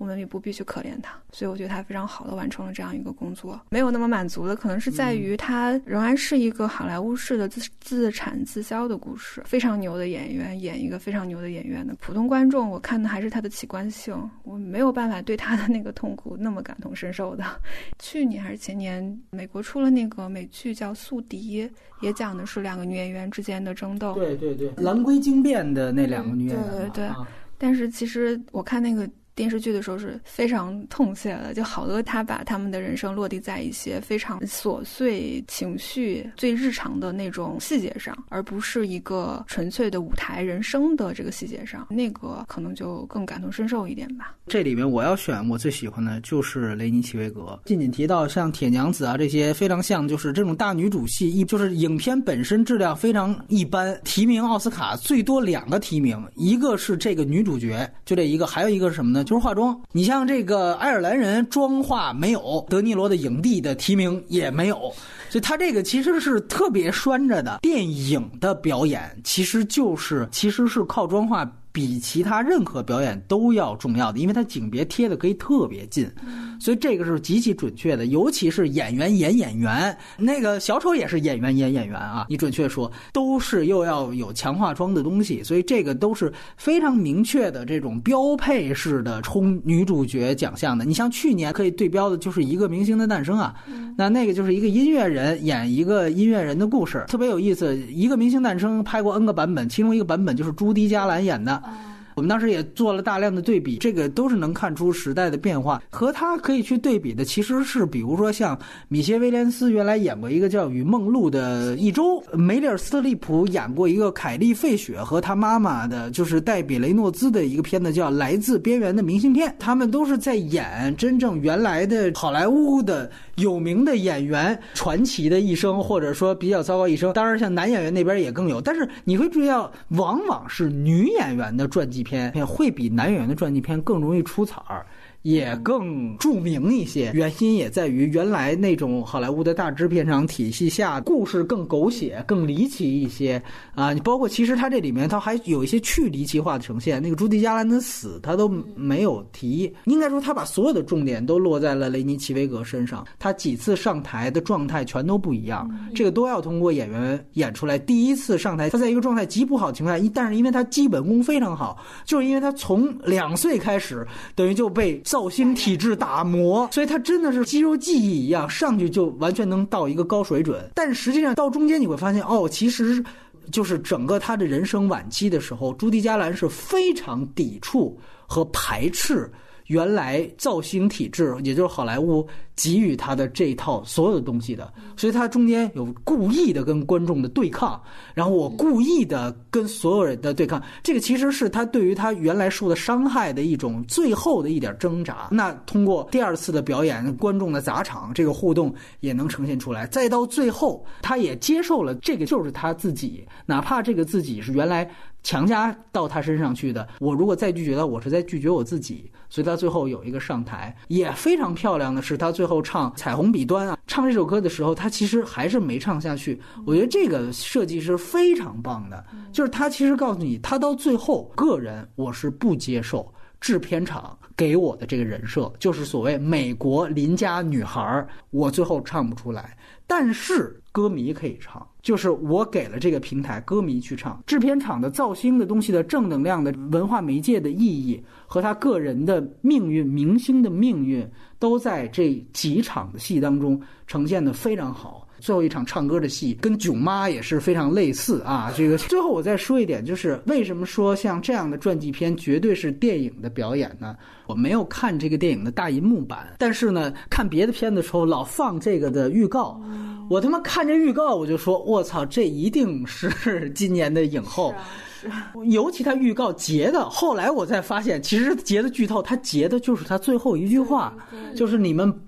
们也不必去可怜他。所以我觉得他非常好的完成了这样一个工作。没有那么满足的可能是在于他仍然是一个好莱坞式的自产自销的故事，非常牛的演员演一个非常牛的演员的普通观众，我看的还是他的奇观性，我没有办法对他的那个痛苦那么感同身受的。去年还是前年，美国出了那个美剧叫《宿敌》，也讲的是两个女演员之间的争斗。 对对对，蓝龟精变的那两个女演员。 对对对。但是其实我看那个电视剧的时候是非常痛切的，就好多他把他们的人生落地在一些非常琐碎情绪最日常的那种细节上，而不是一个纯粹的舞台人生的这个细节上，那个可能就更感同身受一点吧。 这里面我要选我最喜欢的就是雷尼奇维格。仅仅提到像铁娘子啊这些非常像就是这种大女主戏，就是影片本身质量非常一般，提名奥斯卡最多2个提名，一个是这个女主角就这一个，还有一个是什么呢，就是化妆。你像这个爱尔兰人妆化没有，德尼罗的影帝的提名也没有，所以他这个其实是特别拴着的。电影的表演其实是靠妆化比其他任何表演都要重要的，因为它景别贴的可以特别近，所以这个是极其准确的。尤其是演员演演员，那个小丑也是演员演演员啊，你准确说都是又要有强化妆的东西，所以这个都是非常明确的这种标配式的冲女主角奖项的。你像去年可以对标的就是一个明星的诞生啊，那个就是一个音乐人演一个音乐人的故事，特别有意思。一个明星诞生拍过 N 个版本，其中一个版本就是朱迪加兰演的。我们当时也做了大量的对比，这个都是能看出时代的变化。和他可以去对比的其实是比如说像米歇威廉斯原来演过一个叫《与梦露的一周》，梅丽尔斯特利普演过一个凯利费雪和他妈妈的就是戴比雷诺兹的一个片子叫《来自边缘的明信片》，他们都是在演真正原来的好莱坞的有名的演员传奇的一生，或者说比较糟糕一生。当然像男演员那边也更有，但是你会注意到往往是女演员的传记片会比男演员的传记片更容易出彩儿，也更著名一些。原因也在于原来那种好莱坞的大制片厂体系下，故事更狗血更离奇一些啊。你包括其实它这里面它还有一些去离奇化的呈现，那个朱迪加兰的死他都没有提，应该说他把所有的重点都落在了雷尼奇维格身上，他几次上台的状态全都不一样，这个都要通过演员演出来。第一次上台他在一个状态极不好的情况下，但是因为他基本功非常好，就是因为他从2岁开始等于就被造星体质打磨，所以他真的是肌肉记忆一样，上去就完全能到一个高水准。但实际上到中间你会发现其实就是整个他的人生晚期的时候，朱迪加兰是非常抵触和排斥原来造星体制，也就是好莱坞给予他的这一套所有的东西的，所以他中间有故意的跟观众的对抗，然后我故意的跟所有人的对抗，这个其实是他对于他原来受的伤害的一种最后的一点挣扎。那通过第2次的表演，观众的砸场这个互动也能呈现出来，再到最后他也接受了这个就是他自己，哪怕这个自己是原来强加到他身上去的，我如果再拒绝他，我是在拒绝我自己。所以他最后有一个上台，也非常漂亮的是他最后唱彩虹彼端啊，唱这首歌的时候他其实还是没唱下去，我觉得这个设计是非常棒的，就是他其实告诉你他到最后个人我是不接受制片厂给我的这个人设，就是所谓美国邻家女孩，我最后唱不出来，但是歌迷可以唱，就是我给了这个平台歌迷去唱。制片厂的造星的东西的正能量的文化媒介的意义和他个人的命运，明星的命运都在这几场的戏当中呈现得非常好。最后一场唱歌的戏跟囧妈也是非常类似啊。这个最后我再说一点，就是为什么说像这样的传记片绝对是电影的表演呢？我没有看这个电影的大银幕版，但是呢看别的片的时候老放这个的预告，我他妈看这预告我就说我操，这一定是今年的影后。尤其他预告截的，后来我才发现其实截的剧透，他截的就是他最后一句话，就是你们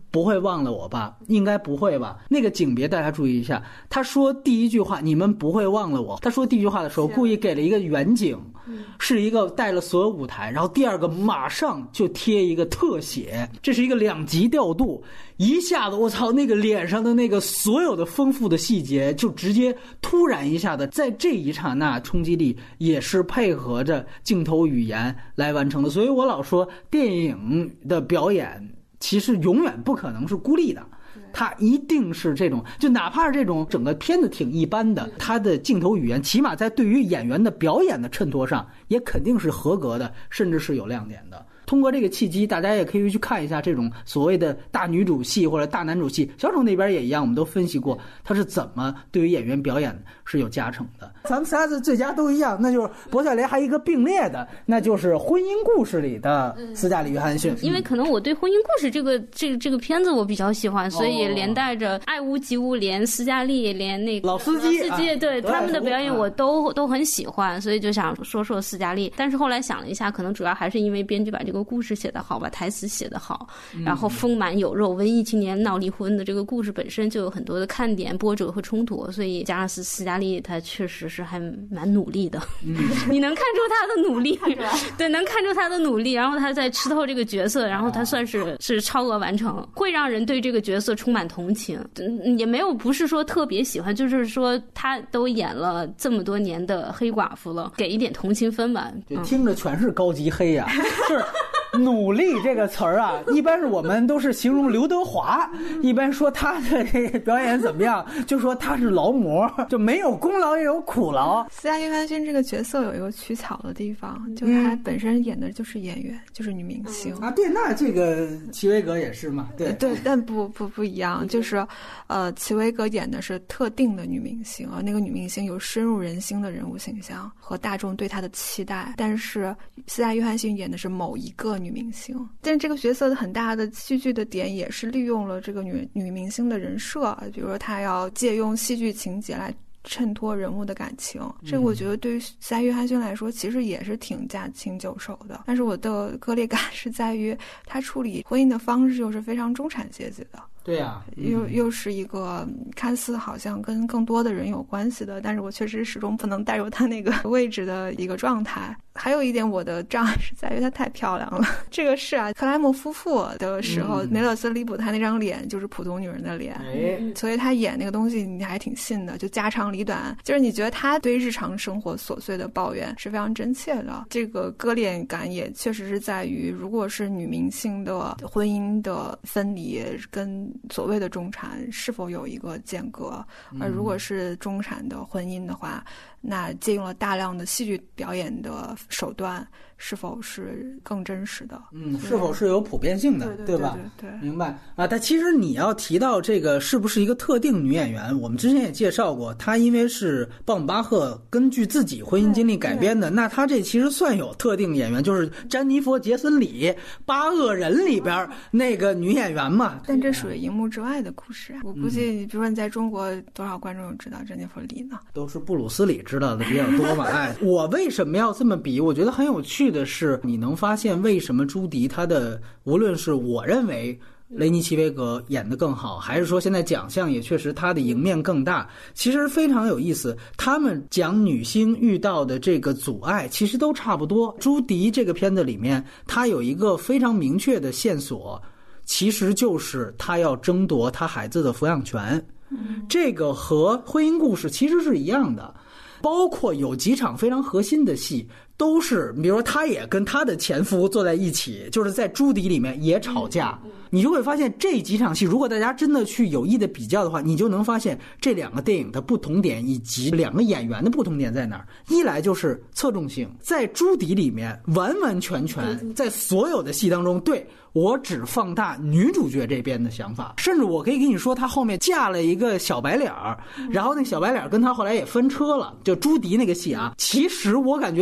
不会忘了我吧？应该不会吧？那个景别大家注意一下，他说第一句话你们不会忘了我，他说第一句话的时候故意给了一个远景，是一个带了所有舞台，然后第二个马上就贴一个特写，这是一个2级调度，一下子我操，那个脸上的那个所有的丰富的细节就直接突然一下子在这一刹那冲击力也是配合着镜头语言来完成的。所以我老说电影的表演其实永远不可能是孤立的，它一定是这种，就哪怕是这种整个片子挺一般的，它的镜头语言起码在对于演员的表演的衬托上也肯定是合格的，甚至是有亮点的。通过这个契机，大家也可以去看一下这种所谓的大女主戏或者大男主戏，小丑那边也一样，我们都分析过他是怎么对于演员表演是有加成的。咱们仨的最佳都一样，那就是博小莲还一个并列的，那就是《婚姻故事》里的斯嘉丽·约翰逊。 因为可能我对《婚姻故事》这个片子我比较喜欢，所以连带着爱屋及乌，连斯嘉丽，连那个老司机， 对他们的表演我都很喜欢，所以就想说斯嘉丽。但是后来想了一下，可能主要还是因为编剧把这个故事写得好，把台词写得好，然后丰满有肉，文艺青年闹离婚的这个故事本身就有很多的看点、波折和冲突，所以加上斯嘉丽她确实是还蛮努力的，你能看出她的努力，对，能看出她的努力，然后她在吃透这个角色，然后她算是超额完成，会让人对这个角色充满同情，也没有不是说特别喜欢，就是说她都演了这么多年的黑寡妇了，给一点同情分吧。 就听着全是高级黑呀，是。努力这个词儿啊，一般是我们都是形容刘德华，一般说他的这个表演怎么样，就说他是劳模，就没有功劳也有苦劳。 斯嘉丽·约翰逊这个角色有一个取巧的地方，就是他本身演的就是演员，就是女明星啊。对，那这个齐维格也是嘛，对， 但不一样，就是齐维格演的是特定的女明星啊，那个女明星有深入人心的人物形象和大众对她的期待，但是斯嘉丽·约翰逊演的是某一个女明星，但是这个角色的很大的戏剧的点也是利用了这个女明星的人设，比如说她要借用戏剧情节来衬托人物的感情，这个我觉得对于斯嘉丽·约翰逊来说其实也是挺驾轻就熟的，但是我的割裂感是在于他处理婚姻的方式又是非常中产阶级的。 对啊， 又是一个看似好像跟更多的人有关系的，但是我确实始终不能带入他那个位置的一个状态。还有一点我的障碍是在于她太漂亮了，这个是啊，克莱默夫妇的时候，梅勒斯·里卜她那张脸就是普通女人的脸，所以她演那个东西你还挺信的，就家长里短，就是你觉得她对日常生活琐碎的抱怨是非常真切的。这个割裂感也确实是在于，如果是女明星的婚姻的分离跟所谓的中产是否有一个间隔，而如果是中产的婚姻的话，那借用了大量的戏剧表演的手段是否是更真实的？ 是否是有普遍性的，对吧？ 对， 明白啊。但其实你要提到这个是不是一个特定女演员，我们之前也介绍过，她因为是鲍姆巴赫根据自己婚姻经历改编的，那她这其实算有特定演员，就是詹妮弗·杰森里《八恶人》里边那个女演员嘛。 但这属于荧幕之外的故事，我估计，比如说你在中国多少观众知道詹妮弗·里呢？ 都是布鲁斯里知道的比较多嘛。哎，我为什么要这么比？我觉得很有趣的是，你能发现为什么朱迪他的无论是我认为雷尼·齐维格演得更好，还是说现在奖项也确实他的赢面更大，其实非常有意思。他们讲女星遇到的这个阻碍其实都差不多。朱迪这个片子里面，他有一个非常明确的线索，其实就是他要争夺他孩子的抚养权。这个和婚姻故事其实是一样的，包括有几场非常核心的戏都是，比如说他也跟他的前夫坐在一起，就是在朱迪里面也吵架，你就会发现这几场戏如果大家真的去有意的比较的话，你就能发现这两个电影的不同点以及两个演员的不同点在哪儿。一来就是侧重性，在朱迪里面完完全全在所有的戏当中，对，我只放大女主角这边的想法，甚至我可以跟你说她后面嫁了一个小白脸儿，然后那小白脸跟她后来也翻车了，就朱迪那个戏啊，其实我感觉整个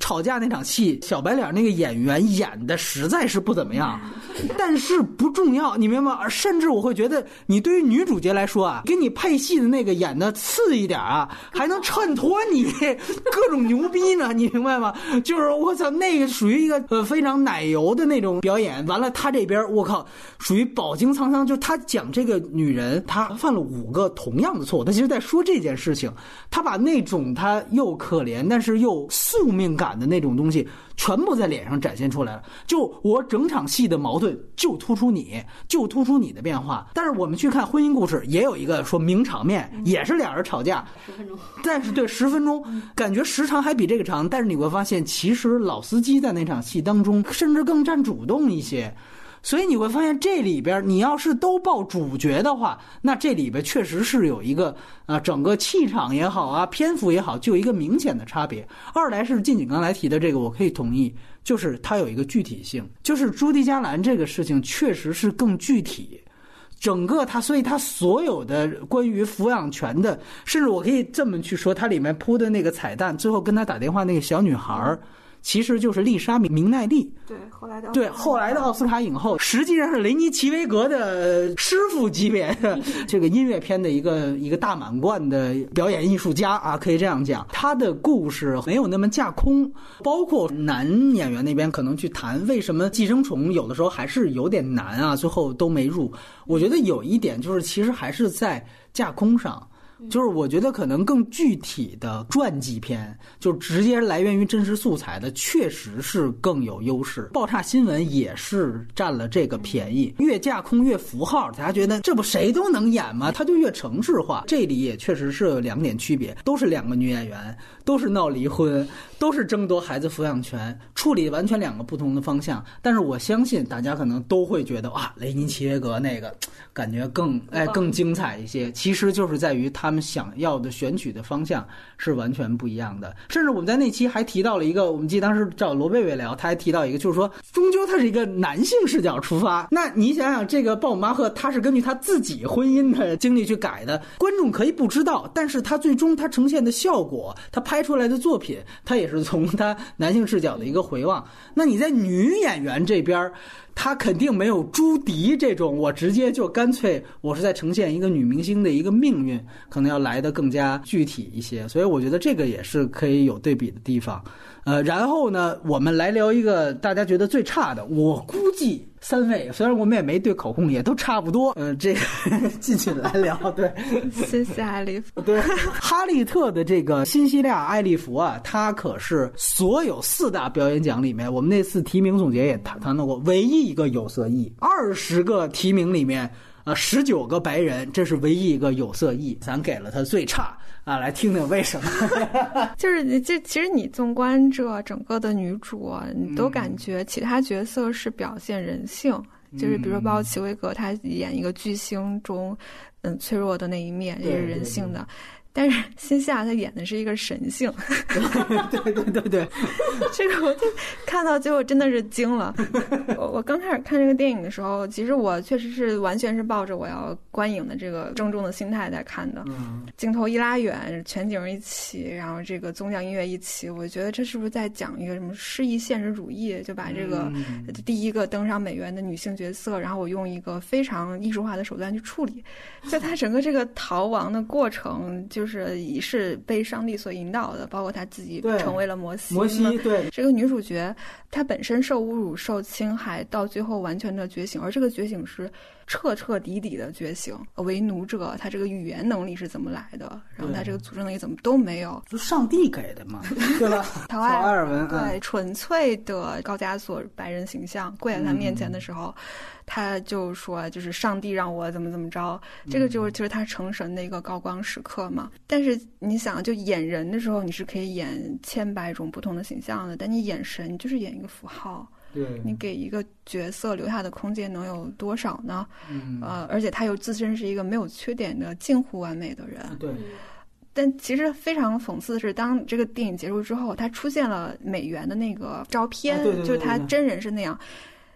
吵架那场戏，小白脸那个演员演的实在是不怎么样，但是不重要，你明白吗？甚至我会觉得，你对于女主角来说啊，给你配戏的那个演的次一点啊，还能衬托你各种牛逼呢，你明白吗？就是我操，那个属于一个非常奶油的那种表演。完了，他这边我靠，属于饱经沧桑，就他讲这个女人，她犯了5个同样的错误，他其实在说这件事情，他把那种他又可怜但是又宿命感的那种东西全部在脸上展现出来了。就我整场戏的矛盾就突出你的变化。但是我们去看婚姻故事，也有一个说名场面，也是俩人吵架10分钟，但是对10分钟感觉时长还比这个长，但是你会发现其实老司机在那场戏当中甚至更占主动一些。所以你会发现这里边你要是都报主角的话，那这里边确实是有一个整个气场也好啊，篇幅也好，就有一个明显的差别。二来是晋景刚才提的这个我可以同意，就是它有一个具体性，就是朱迪加兰这个事情确实是更具体。整个所以他所有的关于抚养权的，甚至我可以这么去说，它里面铺的那个彩蛋，最后跟他打电话那个小女孩其实就是丽莎·明奈利， 对，后来的奥斯卡影后，实际上是雷尼·齐维格的师傅级别的这个音乐片的一个大满贯的表演艺术家啊，可以这样讲。他的故事没有那么架空，包括男演员那边可能去谈为什么寄生虫有的时候还是有点难啊，最后都没入。我觉得有一点就是其实还是在架空上。就是我觉得可能更具体的传记片，就直接来源于真实素材的，确实是更有优势。爆炸新闻也是占了这个便宜，越架空越符号，大家觉得这不谁都能演吗？它就越程式化。这里也确实是有2点区别，都是2个女演员，都是闹离婚，都是争夺孩子抚养权，处理完全2个不同的方向。但是我相信大家可能都会觉得哇，雷尼·齐维格那个感觉更精彩一些。其实就是在于他们想要的选取的方向是完全不一样的。甚至我们在那期还提到了一个，我们记得当时找罗贝贝聊，他还提到一个，就是说终究他是一个男性视角出发。那你想想，这个鲍姆巴赫他是根据他自己婚姻的经历去改的，观众可以不知道，但是他最终他呈现的效果，他拍出来的作品，他也是从他男性视角的一个回望。那你在女演员这边，他肯定没有朱迪这种，我直接就干脆我是在呈现一个女明星的一个命运，可能要来得更加具体一些。所以我觉得这个也是可以有对比的地方。然后呢，我们来聊一个大家觉得最差的，我估计3位，虽然我们也没对口供，也都差不多。这个继续来聊。对， 谢谢艾利弗。 对，哈利特的这个辛西利亚·艾利弗啊，他可是所有4大表演奖里面，我们那次提名总结也谈到过，唯一一个有色裔。20个提名里面19个白人，这是唯一一个有色裔，咱给了他最差啊，来听听为什么。 就是其实你纵观这整个的女主，你都感觉其他角色是表现人性，就是比如说包括齐维格，他演一个巨星中脆弱的那一面，也是人性的。但是辛西亚他演的是一个神性， 对， 这个我就看到最后真的是惊了。我刚开始看这个电影的时候，其实我确实是完全是抱着我要观影的这个郑重的心态在看的。镜头一拉远，全景一起，然后这个宗教音乐一起，我觉得这是不是在讲一个什么诗意现实主义？就把这个第一个登上美院的女性角色，然后我用一个非常艺术化的手段去处理，就他整个这个逃亡的过程就是也是被上帝所引导的，包括他自己成为了摩西。 对， 这个女主角她本身受侮辱、受侵害，到最后完全的觉醒，而这个觉醒是彻彻底底的觉醒。为奴者，他这个语言能力是怎么来的？然后他这个组织能力怎么都没有？ 就上帝给的嘛，对吧？曹埃尔文， 对，纯粹的高加索白人形象，跪在他面前的时候，他就说，就是上帝让我怎么怎么着，这个就是他成神的一个高光时刻嘛。但是你想，就演人的时候，你是可以演千百种不同的形象的，但你演神，你就是演一个符号。 对， 你给一个角色留下的空间能有多少呢？而且他又自身是一个没有缺点的近乎完美的人。 对。 但其实非常讽刺的是，当这个电影结束之后，他出现了美元的那个照片， 对， 就是他真人是那样。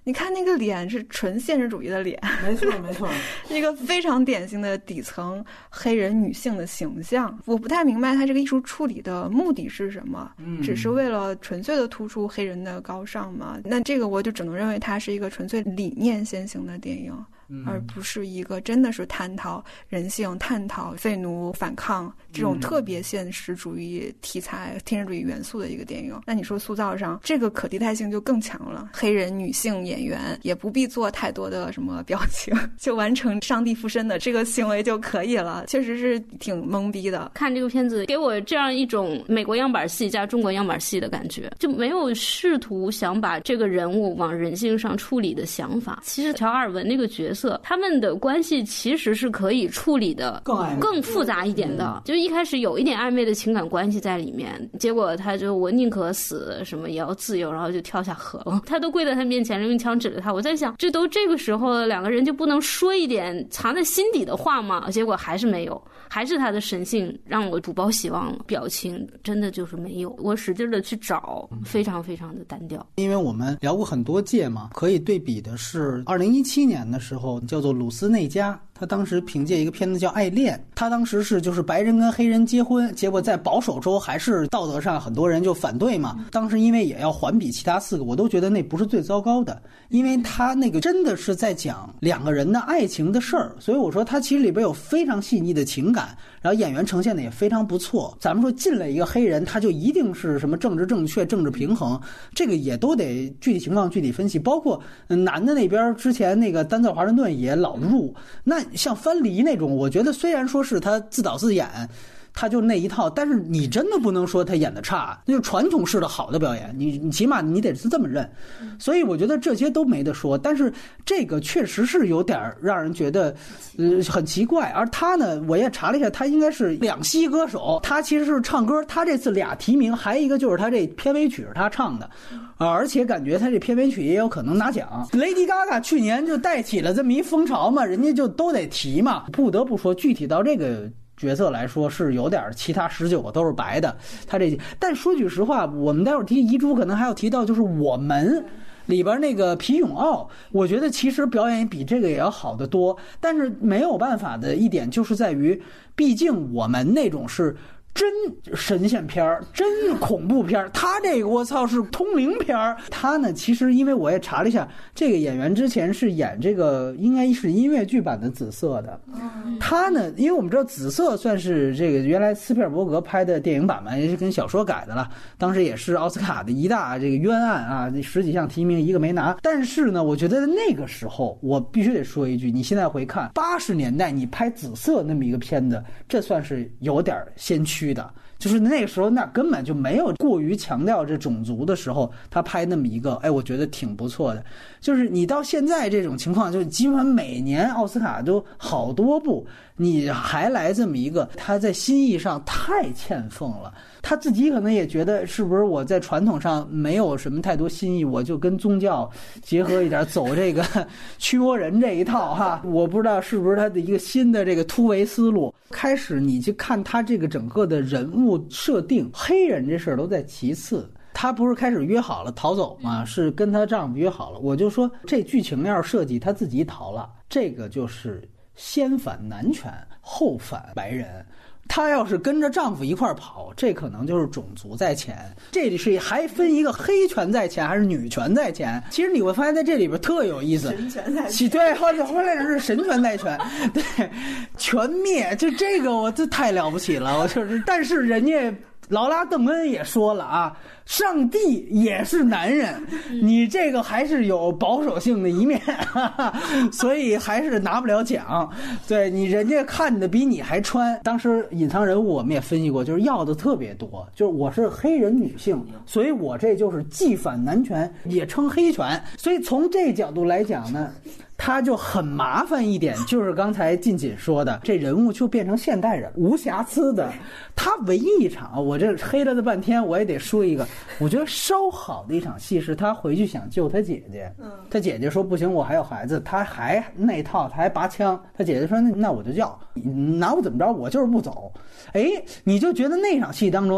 你看那个脸是纯现实主义的脸， 没错没错， 一个非常典型的底层黑人女性的形象。我不太明白他这个艺术处理的目的是什么，只是为了纯粹的突出黑人的高尚吗？那这个我就只能认为它是一个纯粹理念先行的电影，而不是一个真的是探讨人性、探讨废奴反抗这种特别现实主义题材、天使主义元素的一个电影。那你说塑造上这个可替代性就更强了，黑人女性演员也不必做太多的什么表情，就完成上帝附身的这个行为就可以了，确实是挺懵逼的。 看这个片子给我这样一种美国样板戏加中国样板戏的感觉，就没有试图想把这个人物往人性上处理的想法。其实乔·阿尔文那个角色他们的关系其实是可以处理的更复杂一点的，就一开始有一点暧昧的情感关系在里面，结果他就我宁可死什么也要自由，然后就跳下河了，他都跪在他面前用枪指着他。我在想这都这个时候了，两个人就不能说一点藏在心底的话吗？结果还是没有，还是他的神性让我主抱希望了，表情真的就是没有，我使劲的去找，非常非常的单调。 因为我们聊过很多届嘛，可以对比的是2017年的时候叫做鲁斯内加，他当时凭借一个片子叫《爱恋》，他当时是就是白人跟黑人结婚，结果在保守州还是道德上很多人就反对嘛。当时因为也要环比其他4个，我都觉得那不是最糟糕的，因为他那个真的是在讲2个人的爱情的事儿，所以我说他其实里边有非常细腻的情感，然后演员呈现的也非常不错。咱们说进来一个黑人，他就一定是什么政治正确、政治平衡，这个也都得具体情况具体分析。包括男的那边之前那个丹泽尔华盛顿也老入，那像范蠡那种，我觉得虽然说是他自导自演，他就那一套，但是你真的不能说他演的差，那就是传统式的好的表演，你起码你得是这么认。所以我觉得这些都没得说，但是这个确实是有点让人觉得很奇怪。而他呢，我也查了一下，他应该是两栖歌手，他其实是唱歌，他这次俩提名，还一个就是他这片尾曲是他唱的，而且感觉他这片尾曲也有可能拿奖。Lady Gaga 去年就带起了这么一风潮嘛，人家就都得提嘛。不得不说，具体到这个角色来说是有点其他19个都是白的，他这但说句实话，我们待会儿提遗珠可能还要提到就是我们里边那个皮永奥，我觉得其实表演比这个也要好得多，但是没有办法的一点就是在于，毕竟我们那种是真神仙片儿，真恐怖片儿，他这个我操是通灵片儿。他呢，其实因为我也查了一下，这个演员之前是演这个应该是音乐剧版的紫色的。他呢，因为我们知道紫色算是这个原来斯皮尔伯格拍的电影版嘛，也是跟小说改的了，当时也是奥斯卡的一大这个冤案啊，10几项提名一个没拿。但是呢，我觉得那个时候我必须得说一句，你现在回看80年代你拍紫色那么一个片子，这算是有点先驱的，就是那个时候那根本就没有过于强调这种族的时候，他拍那么一个，我觉得挺不错的。就是你到现在这种情况，就基本上每年奥斯卡都好多部，你还来这么一个，他在新意上太欠奉了。他自己可能也觉得是不是我在传统上没有什么太多新意，我就跟宗教结合一点，走这个驱魔人这一套哈。我不知道是不是他的一个新的这个突围思路。开始你去看他这个整个的人物设定，黑人这事儿都在其次。她不是开始约好了逃走吗？是跟她丈夫约好了。我就说这剧情要是设计她自己逃了，这个就是先反男权后反白人。她要是跟着丈夫一块跑，这可能就是种族在前。这里是还分一个黑权在前还是女权在前。其实你会发现在这里边特有意思， 神权在前， 对，后来是神权在前，对，全灭，就这个我这太了不起了，我就是，但是人家劳拉·邓恩也说了啊，上帝也是男人，你这个还是有保守性的一面，所以还是拿不了奖。对，你人家看的比你还穿。当时隐藏人物我们也分析过，就是要的特别多，就是我是黑人女性，所以我这就是既反男权也称黑权。所以从这角度来讲呢，他就很麻烦一点，就是刚才晋锦说的，这人物就变成现代人，无瑕疵的。他唯一一场，我这黑了的半天，我也得说一个，我觉得稍好的一场戏是他回去想救他姐姐，他姐姐说不行，我还有孩子，他还那套，他还拔枪，他姐姐说那我就要，拿我怎么着，我就是不走。你就觉得那场戏当中，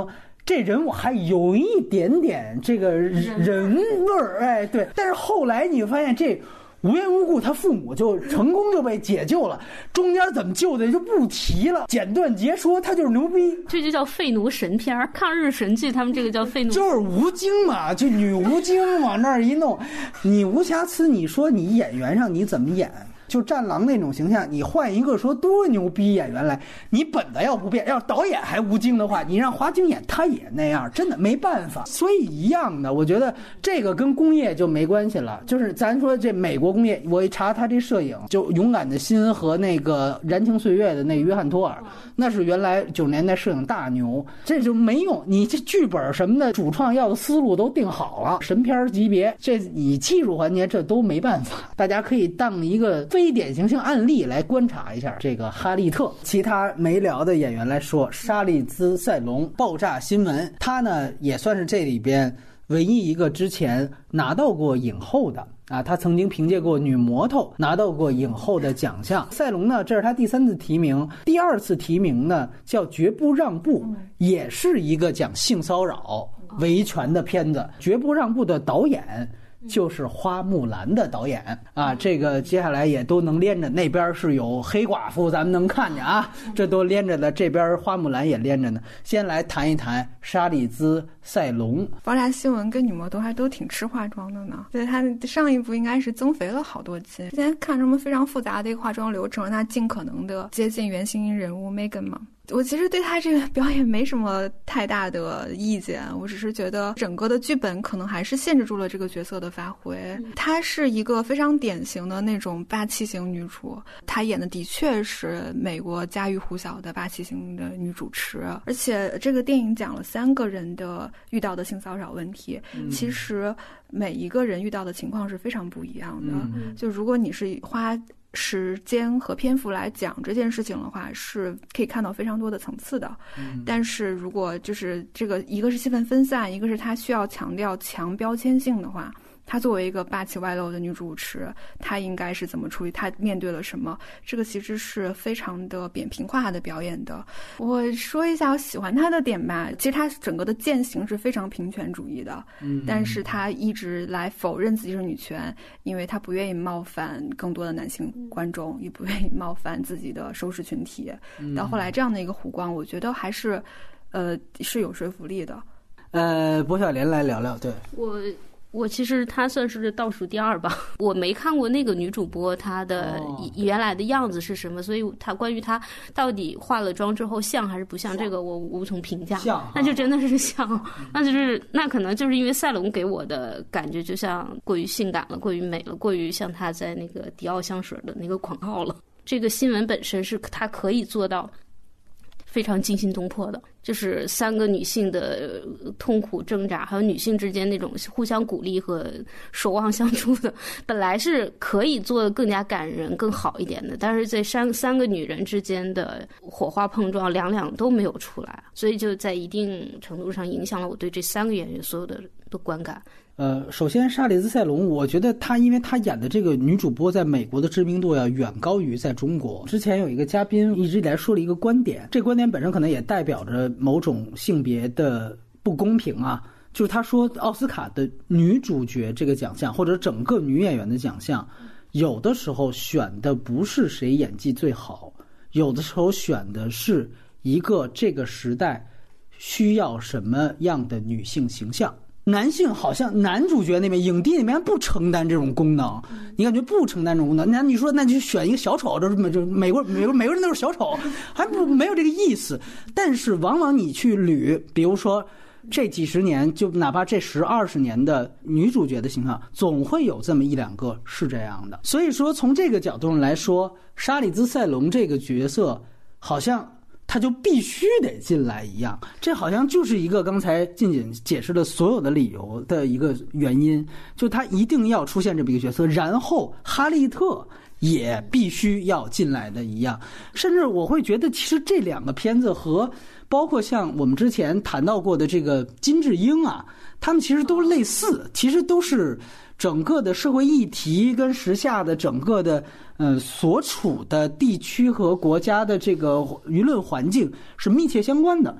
这人我还有一点点这个人味儿，哎，对。但是后来你发现这无缘无故他父母就成功就被解救了，中间怎么救的就不提了，简短截说，他就是牛逼。 这就叫废奴神片儿，抗日神剧，他们这个叫废奴， 就是吴京嘛，就女吴京往那儿一弄，你无瑕疵，你说你演员上你怎么演？就战狼那种形象，你换一个说多牛逼演员来，你本子要不变，要导演还吴京的话，你让华京演他也那样，真的没办法。所以一样的，我觉得这个跟工业就没关系了。就是咱说这美国工业，我一查他这摄影，就《勇敢的心》和那个《燃情岁月》的那约翰托尔，那是原来90年代摄影大牛，这就没用。你这剧本什么的，主创要的思路都定好了，神片级别，这你技术环节这都没办法。大家可以当一个非典型性案例来观察一下这个哈利特。其他没聊的演员来说，莎莉兹·塞隆，爆炸新闻，他呢也算是这里边唯一一个之前拿到过影后的啊，他曾经凭借过女魔头拿到过影后的奖项。塞隆呢，这是他第3次提名，第2次提名呢叫《绝不让步》，也是一个讲性骚扰维权的片子。《绝不让步》的导演就是花木兰的导演啊，这个接下来也都能连着，那边是有黑寡妇，咱们能看见啊，这都连着的，这边花木兰也连着呢。先来谈一谈莎莉兹·塞隆。 爆炸新闻跟女魔头还都挺吃化妆的呢，对，她上一部应该是增肥了好多斤。之前看什么非常复杂的一个化妆流程，让她尽可能的接近原型人物 Megan 嘛。我其实对他这个表演没什么太大的意见，我只是觉得整个的剧本可能还是限制住了这个角色的发挥。她是一个非常典型的那种霸气型女主，她演的的确是美国家喻户晓的霸气型的女主持，而且这个电影讲了3个人的遇到的性骚扰问题，其实每一个人遇到的情况是非常不一样的。就如果你是花时间和篇幅来讲这件事情的话，是可以看到非常多的层次的。但是如果就是这个，一个是戏份分散，一个是它需要强调强标签性的话，她作为一个霸气外露的女主持，她应该是怎么处理，她面对了什么，这个其实是非常的扁平化的表演的。我说一下我喜欢她的点吧，其实她整个的践行是非常平权主义的，但是她一直来否认自己是女权，因为她不愿意冒犯更多的男性观众，也不愿意冒犯自己的收视群体。到后来这样的一个弧光，我觉得还是是有说服力的。 薄晓莲来聊聊。对， 我其实她算是倒数第2吧，我没看过那个女主播她的原来的样子是什么，所以她关于她到底化了妆之后像还是不像，这个我无从评价。 像， 那就真的是像，那可能就是因为赛隆给我的感觉就像过于性感了，过于美了，过于像她在那个迪奥香水的那个广告了。这个新闻本身是她可以做到非常惊心动魄的，就是3个女性的痛苦挣扎，还有女性之间那种互相鼓励和守望相助的，本来是可以做得更加感人更好一点的，但是在三个女人之间的火花碰撞两都没有出来，所以就在一定程度上影响了我对这3个演员所有的观感。 首先莎莉兹·塞隆，我觉得她因为她演的这个女主播在美国的知名度要远高于在中国。之前有一个嘉宾一直以来说了一个观点，这观点本身可能也代表着某种性别的不公平啊，就是他说奥斯卡的女主角这个奖项或者整个女演员的奖项，有的时候选的不是谁演技最好，有的时候选的是一个这个时代需要什么样的女性形象。男性好像男主角那边影帝那边不承担这种功能，你感觉不承担这种功能，那你说那就选一个小丑，就美国人都是小丑，还没有这个意思。但是往往你去捋，比如说这几十年，就哪怕这10、20年的女主角的形象，总会有这么1-2个是这样的。所以说从这个角度上来说，莎莉兹·塞隆这个角色好像他就必须得进来一样，这好像就是一个刚才静静解释的所有的理由的一个原因，就他一定要出现这么一个角色，然后哈利特也必须要进来的一样。甚至我会觉得其实这2个片子和包括像我们之前谈到过的这个金智英啊，他们其实都类似，其实都是整个的社会议题跟时下的整个的所处的地区和国家的这个舆论环境是密切相关的。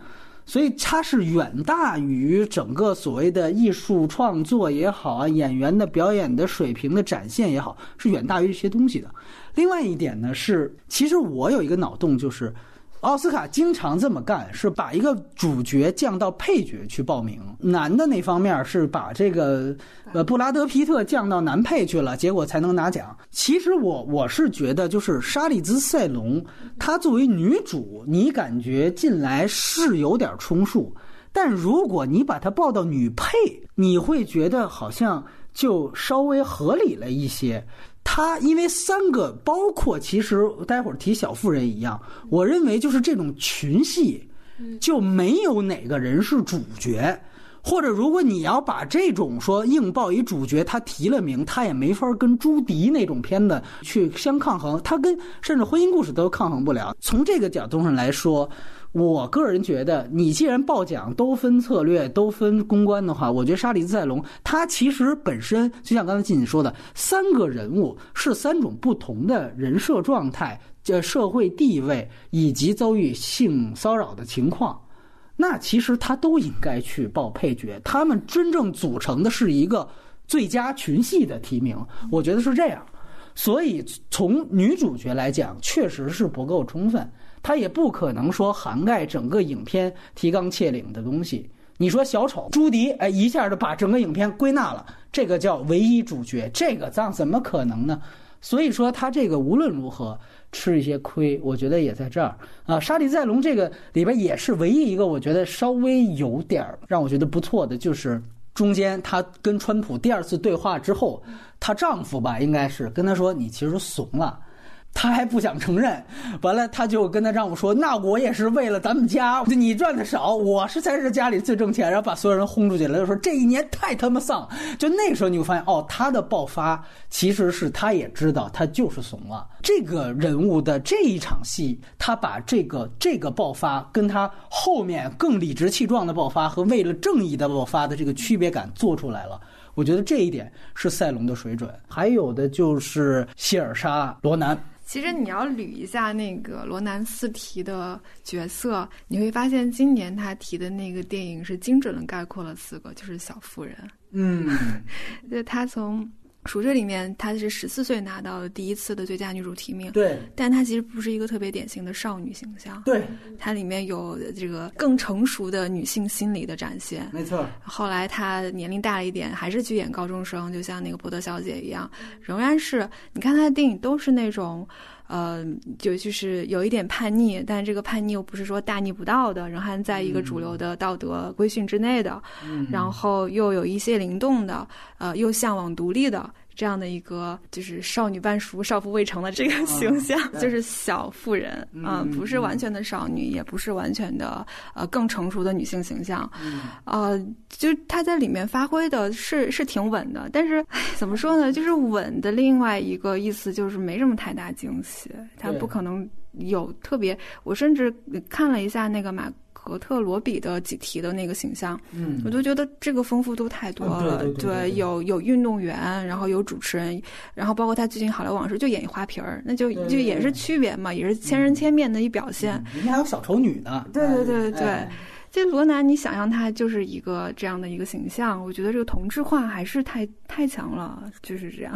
所以它是远大于整个所谓的艺术创作也好啊，演员的表演的水平的展现也好，是远大于这些东西的。另外一点呢是，其实我有一个脑洞，就是奥斯卡经常这么干，是把一个主角降到配角去报名。男的那方面是把这个布拉德皮特降到男配去了，结果才能拿奖。其实我是觉得，就是莎莉兹塞隆她作为女主，你感觉进来是有点充数，但如果你把她报到女配，你会觉得好像就稍微合理了一些。他因为三个，包括其实待会儿提小妇人一样，我认为就是这种群戏就没有哪个人是主角，或者如果你要把这种说硬报一主角，他提了名，他也没法跟朱迪那种片子去相抗衡，他跟甚至婚姻故事都抗衡不了。从这个角度上来说，我个人觉得，你既然报奖都分策略、都分公关的话，我觉得莎莉兹塞隆她其实本身就像刚才静静说的，三个人物是三种不同的人设状态、社会地位以及遭遇性骚扰的情况。那其实他都应该去报配角，他们真正组成的是一个最佳群戏的提名，我觉得是这样。所以从女主角来讲，确实是不够充分，她也不可能说涵盖整个影片提纲挈领的东西。你说小丑朱迪，一下就把整个影片归纳了，这个叫唯一主角，这个怎么可能呢？所以说他这个无论如何吃一些亏，我觉得也在这儿啊。莎莉塞隆这个里边也是唯一一个我觉得稍微有点让我觉得不错的，就是中间她跟川普第二次对话之后，她丈夫吧应该是跟她说你其实怂了，她还不想承认，完了她就跟她丈夫说，那我也是为了咱们家，你赚的少，我才是家里最挣钱，然后把所有人轰出去了，就说这一年太他妈丧。就那个时候你会发现，她的爆发其实是她也知道她就是怂了。这个人物的这一场戏，她把这个爆发跟她后面更理直气壮的爆发和为了正义的爆发的这个区别感做出来了。我觉得这一点是塞隆的水准。还有的就是希尔莎·罗南。 其实你要捋一下那个罗南斯提的角色，你会发现今年他提的那个电影是精准的概括了4个，就是小妇人。就他从属这里面，她是14岁拿到了第一次的最佳女主提名， 对， 但她其实不是一个特别典型的少女形象， 对， 它里面有这个更成熟的女性心理的展现， 没错。 后来她年龄大了一点，还是去演高中生，就像那个波德小姐一样，仍然是你看她的电影都是那种。就是有一点叛逆，但这个叛逆又不是说大逆不道的，仍然在一个主流的道德规训之内的，然后又有一些灵动的，又向往独立的这样的一个就是少女半熟少妇未成的这个形象，就是小妇人不是完全的少女，也不是完全的更成熟的女性形象，就是她在里面发挥的是挺稳的，但是怎么说呢，就是稳的另外一个意思就是没什么太大惊喜，她不可能有特别，我甚至看了一下那个马格特罗比的几题的那个形象，我就觉得这个丰富度太多了，对，有运动员，然后有主持人，然后包括他最近好莱坞往事就演一花瓶儿，那就也是区别嘛，也是千人千面的一表现。 人家还有小丑女呢。 对。这罗南，你想象他就是一个这样的一个形象，我觉得这个同质化还是太强了，就是这样。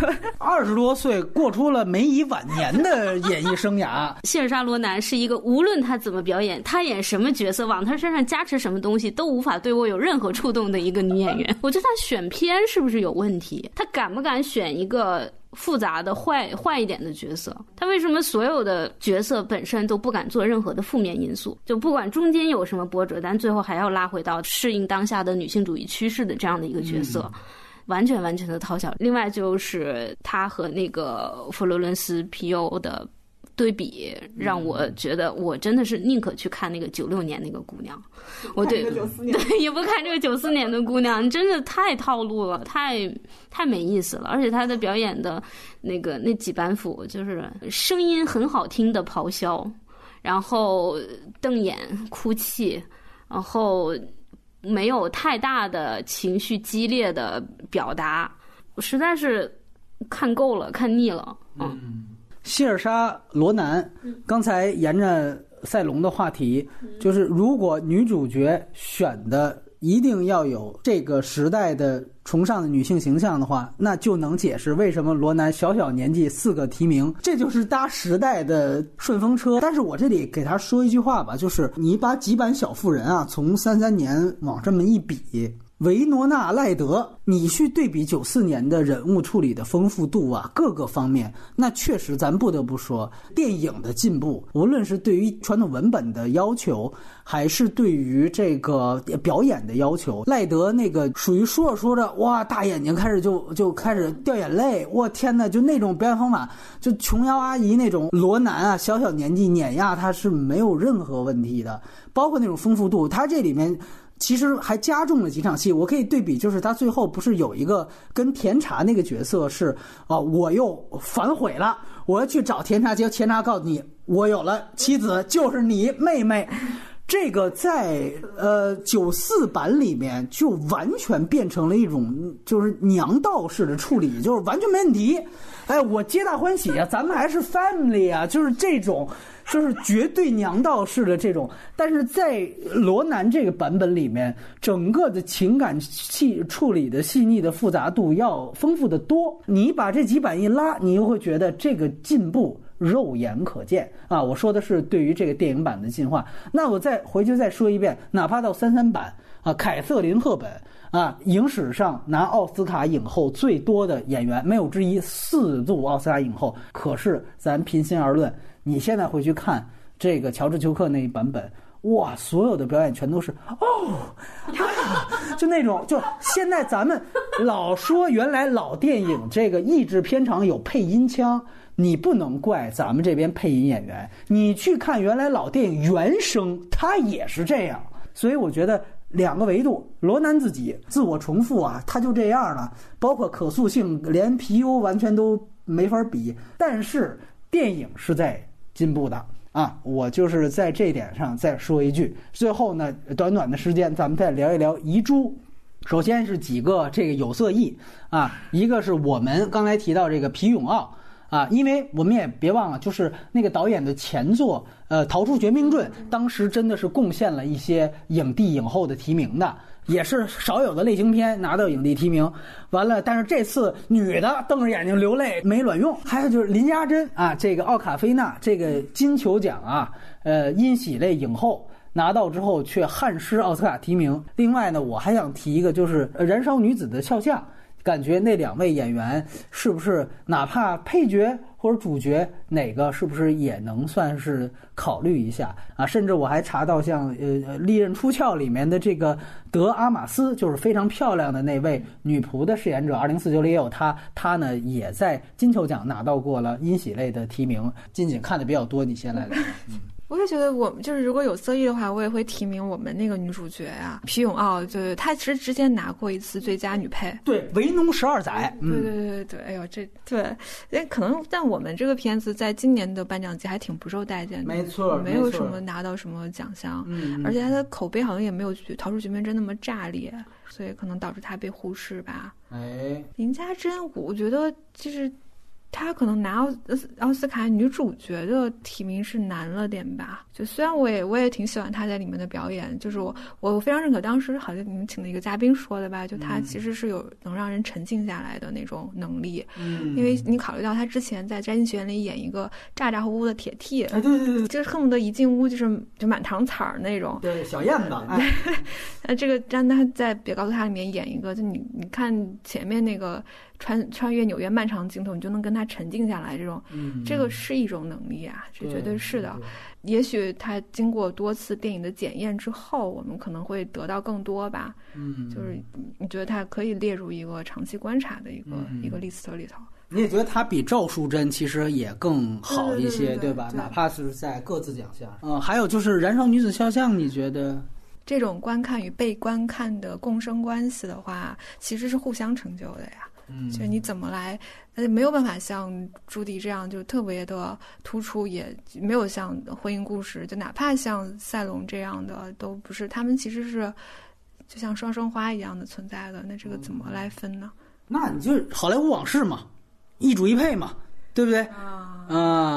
20多岁过出了梅姨晚年的演艺生涯。 希尔莎·罗南是一个无论他怎么表演，他演什么角色，往他身上加持什么东西，都无法对我有任何触动的一个女演员。我觉得他选片是不是有问题？他敢不敢选一个复杂的坏一点的角色？他为什么所有的角色本身都不敢做任何的负面因素？就不管中间有什么波折，但最后还要拉回到适应当下的女性主义趋势的这样的一个角色，完全的讨巧。另外就是他和那个佛罗伦斯皮尤的对比，让我觉得我真的是宁可去看那个96年那个姑娘，我对也不看这个94年的姑娘，真的太套路了，太没意思了。而且她的表演的那几板斧，就是声音很好听的咆哮，然后瞪眼哭泣，然后没有太大的情绪激烈的表达，我实在是看够了，看腻了。 希尔莎·罗南刚才沿着赛龙的话题，就是如果女主角选的一定要有这个时代的崇尚的女性形象的话，那就能解释为什么罗南小年纪4个提名，这就是搭时代的顺风车。但是我这里给他说一句话吧，就是你把几版小妇人啊从33年往这么一比，维诺纳赖德，你去对比94年的人物处理的丰富度啊，各个方面，那确实咱不得不说电影的进步，无论是对于传统文本的要求，还是对于这个表演的要求，赖德那个属于说着说着，哇，大眼睛开始就开始掉眼泪，我天哪，就那种表演方法，就琼瑶阿姨那种，罗南啊小年纪碾压他是没有任何问题的，包括那种丰富度，他这里面其实还加重了几场戏，我可以对比，就是他最后不是有一个跟甜茶那个角色是我又反悔了，我要去找甜茶，结果甜茶告诉你我有了妻子，就是你妹妹。这个在94版里面就完全变成了一种就是娘道式的处理，就是完全没问题。哎，我皆大欢喜啊，咱们还是 family 啊，就是这种就是绝对娘道式的这种。但是在罗南这个版本里面，整个的情感处理的细腻的复杂度要丰富的多。你把这几版一拉，你又会觉得这个进步肉眼可见啊！我说的是对于这个电影版的进化。那我再回去再说一遍，哪怕到33版啊，凯瑟琳·赫本啊，影史上拿奥斯卡影后最多的演员没有之一，4度奥斯卡影后。可是咱平心而论，你现在回去看这个乔治·丘克那一版本，哇，所有的表演全都是就那种，就现在咱们老说原来老电影这个译制片场有配音腔，你不能怪咱们这边配音演员，你去看原来老电影原声，它也是这样。所以我觉得2个维度，罗南自己自我重复啊，他就这样了，包括可塑性连皮尤完全都没法比，但是电影是在进步的啊，我就是在这一点上再说一句。最后呢，短短的时间咱们再聊一聊遗珠。首先是几个这个有色艺啊，一个是我们刚才提到这个皮永奥啊，因为我们也别忘了，就是那个导演的前作逃出绝命镇，当时真的是贡献了一些影帝影后的提名的，也是少有的类型片拿到影帝提名。完了，但是这次女的瞪着眼睛流泪没卵用。还有就是林家珍啊，这个奥卡菲娜这个金球奖啊，因喜类影后拿到之后却憾失奥斯卡提名。另外呢，我还想提一个，就是燃烧女子的肖像，感觉那2位演员是不是哪怕配角或者主角哪个是不是也能算是考虑一下啊？甚至我还查到像利刃出鞘里面的这个德阿玛斯，就是非常漂亮的那位女仆的饰演者，2049里也有她呢也在金球奖拿到过了因喜类的提名。金锦看的比较多，你先来聊。 我也觉得我们就是如果有色艺的话，我也会提名我们那个女主角啊，皮永奥，就是她其实之前拿过一次最佳女配， 对，为农12载， 对，哎呦这对，可能但我们这个片子在今年的颁奖季还挺不受待见的， 没错， 没有什么拿到什么奖项，而且它的口碑好像也没有逃出绝命镇那么炸裂，所以可能导致它被忽视吧。 哎， 林家珍，我觉得就是她可能拿奥斯卡女主角的提名是难了点吧，就虽然我也挺喜欢她在里面的表演，就是我非常认可当时好像你们请的一个嘉宾说的吧，就她其实是有能让人沉静下来的那种能力，因为你考虑到她之前在摘金学院里演一个咋咋呼呼的铁梯，对，就是恨不得一进屋就满堂彩儿那种， 对，小燕子， 哎，这个让她在别告诉她里面演一个，就你看前面那个穿越纽约漫长镜头，你就能跟他沉静下来，这个是一种能力啊，这绝对是的。也许他经过多次电影的检验之后，我们可能会得到更多吧。就是你觉得他可以列入一个长期观察的一个 list 里头。 你也觉得他比赵淑珍其实也更好一些， 对吧？哪怕是在各自奖项。还有就是《燃烧女子肖像》，你觉得？ 这种观看与被观看的共生关系的话，其实是互相成就的呀。就你怎么来，没有办法像朱迪这样就特别的突出，也没有像婚姻故事，就哪怕像赛龙这样的都不是，他们其实是就像双生花一样的存在的。那这个怎么来分呢？ 那你就好莱坞往事嘛，一主一配嘛，对不对？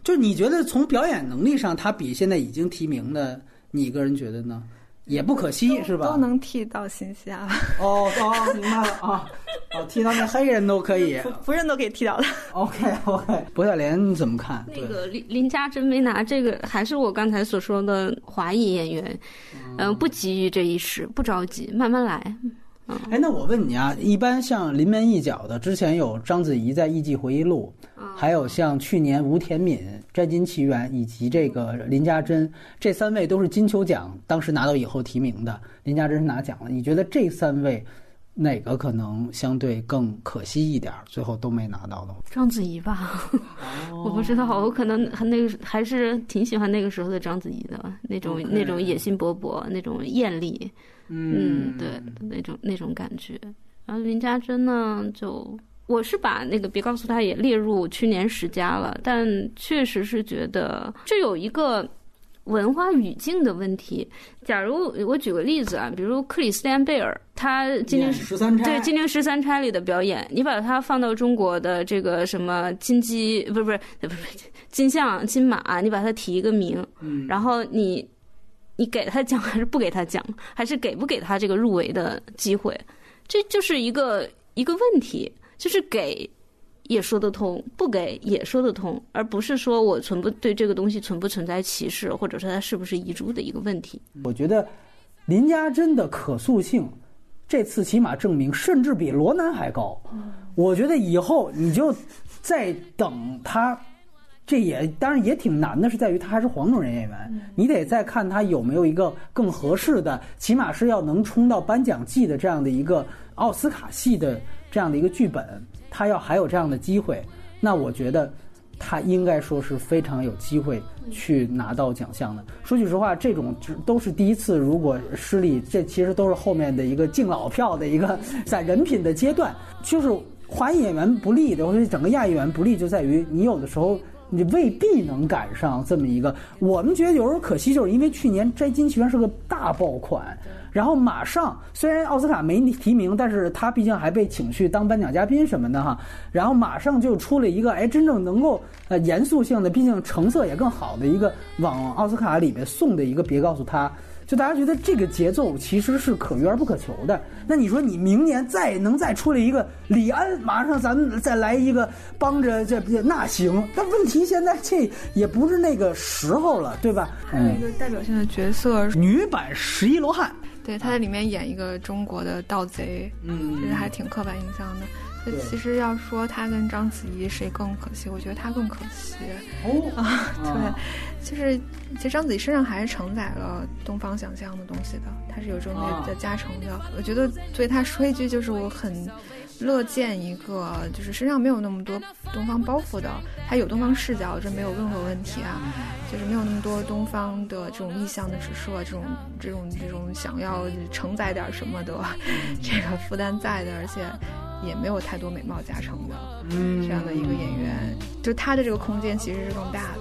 就你觉得从表演能力上，他比现在已经提名的，你个人觉得呢？也不可惜是吧？ 都能替到新西亚。 哦，明白了啊。哦，替到那黑人都可以， 福人都可以替到的。 OK， 薄晓莲你怎么看？ 那个林家珍没拿这个，还是我刚才所说的华裔演员，不急于这一时，不着急，慢慢来。 哎，那我问你啊，一般像临门一脚的，之前有章子怡在《艺伎回忆录》，还有像去年吴甜敏《摘金奇缘》，以及这个林家珍，这3位都是金球奖当时拿到以后提名的，林家珍是拿奖了。你觉得这3位哪个可能相对更可惜一点，最后都没拿到的？ 章子怡吧。我不知道，我可能还是挺喜欢那个时候的章子怡的，那种野心勃勃，那种艳丽。对，那种感觉。然后林家珍呢，我是把那个别告诉他也列入去年10佳了，但确实是觉得这有一个文化语境的问题。假如我举个例子啊，比如克里斯蒂安贝尔，他金陵13钗，对，金陵13钗里的表演，你把它放到中国的这个什么金鸡，不是金像金马，你把它提一个名，然后你给他奖还是不给他奖，还是给不给他这个入围的机会，这就是一个问题，就是给也说得通，不给也说得通，而不是说我对这个东西存不存在歧视，或者说它是不是遗珠的一个问题。 我觉得林家珍的可塑性这次起码证明甚至比罗南还高。我觉得以后你就再等他，这也当然也挺难的，是在于他还是黄种人演员，你得再看他有没有一个更合适的，起码是要能冲到颁奖季的这样的一个奥斯卡系的这样的一个剧本，他要还有这样的机会，那我觉得他应该说是非常有机会去拿到奖项的。说句实话，这种都是第一次，如果失利，这其实都是后面的一个敬老票的一个在人品的阶段。就是华裔演员不利的，或者整个亚裔演员不利，就在于你有的时候你未必能赶上这么一个。我们觉得有时候可惜，就是因为去年《摘金奇缘》是个大爆款，然后马上虽然奥斯卡没提名，但是他毕竟还被请去当颁奖嘉宾什么的哈，然后马上就出了一个真正能够严肃性的，毕竟成色也更好的一个往奥斯卡里面送的一个别告诉他。就大家觉得这个节奏其实是可遇而不可求的。那你说你明年再出来一个李安，马上咱们再来一个帮着这那行，但问题现在这也不是那个时候了，对吧？ 还有一个代表性的角色， 女版11罗汉， 对，他在里面演一个中国的盗贼，其实还挺刻板印象的。其实要说他跟章子怡谁更可惜，我觉得他更可惜。对，就是其实章子怡身上还是承载了东方想象的东西的，他是有这种的加成的。我觉得对他说一句，就是我很乐见一个就是身上没有那么多东方包袱的，他有东方视角，这没有任何问题啊。就是没有那么多东方的这种意象的指涉，这种想要承载点什么的这个负担在的，而且也没有太多美貌加成的这样的一个演员，就他的这个空间其实是更大的。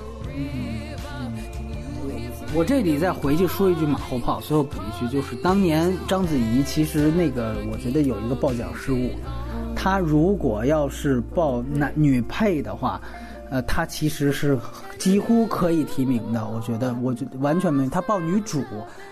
我这里再回去说一句马后炮，最后补一句，就是当年章子怡其实那个我觉得有一个报奖失误，她如果要是报女配的话，她其实是几乎可以提名的。我觉得完全没有，她报女主，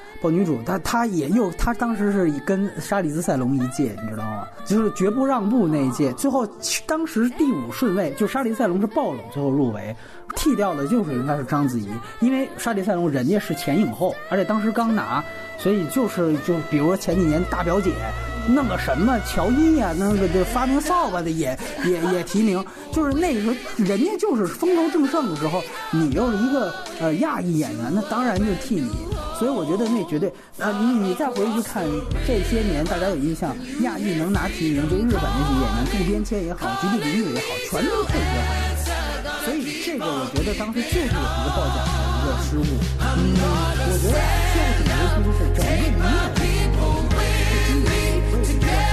她当时是跟莎莉兹塞隆一届，你知道吗？就是绝不让步那一届，最后当时第5顺位，就莎莉兹塞隆是爆冷最后入围，替掉的就是应该是章子怡，因为莎莉塞隆人家是前影后，而且当时刚拿，所以就比如说前几年大表姐弄个什么乔伊呀，那个就发明扫把的也提名，就是那个时候人家就是风头正盛的时候，你又是一个亚裔演员，那当然就替你。所以我觉得那绝对你再回去看这些年，大家有印象，亚裔能拿提名，就日本那些演员，渡边谦也好，吉卜林也好，全都是配角行业。所以这个我觉得当时就是有一个报奖的一个失误。我觉得现在整个其实是整个明年。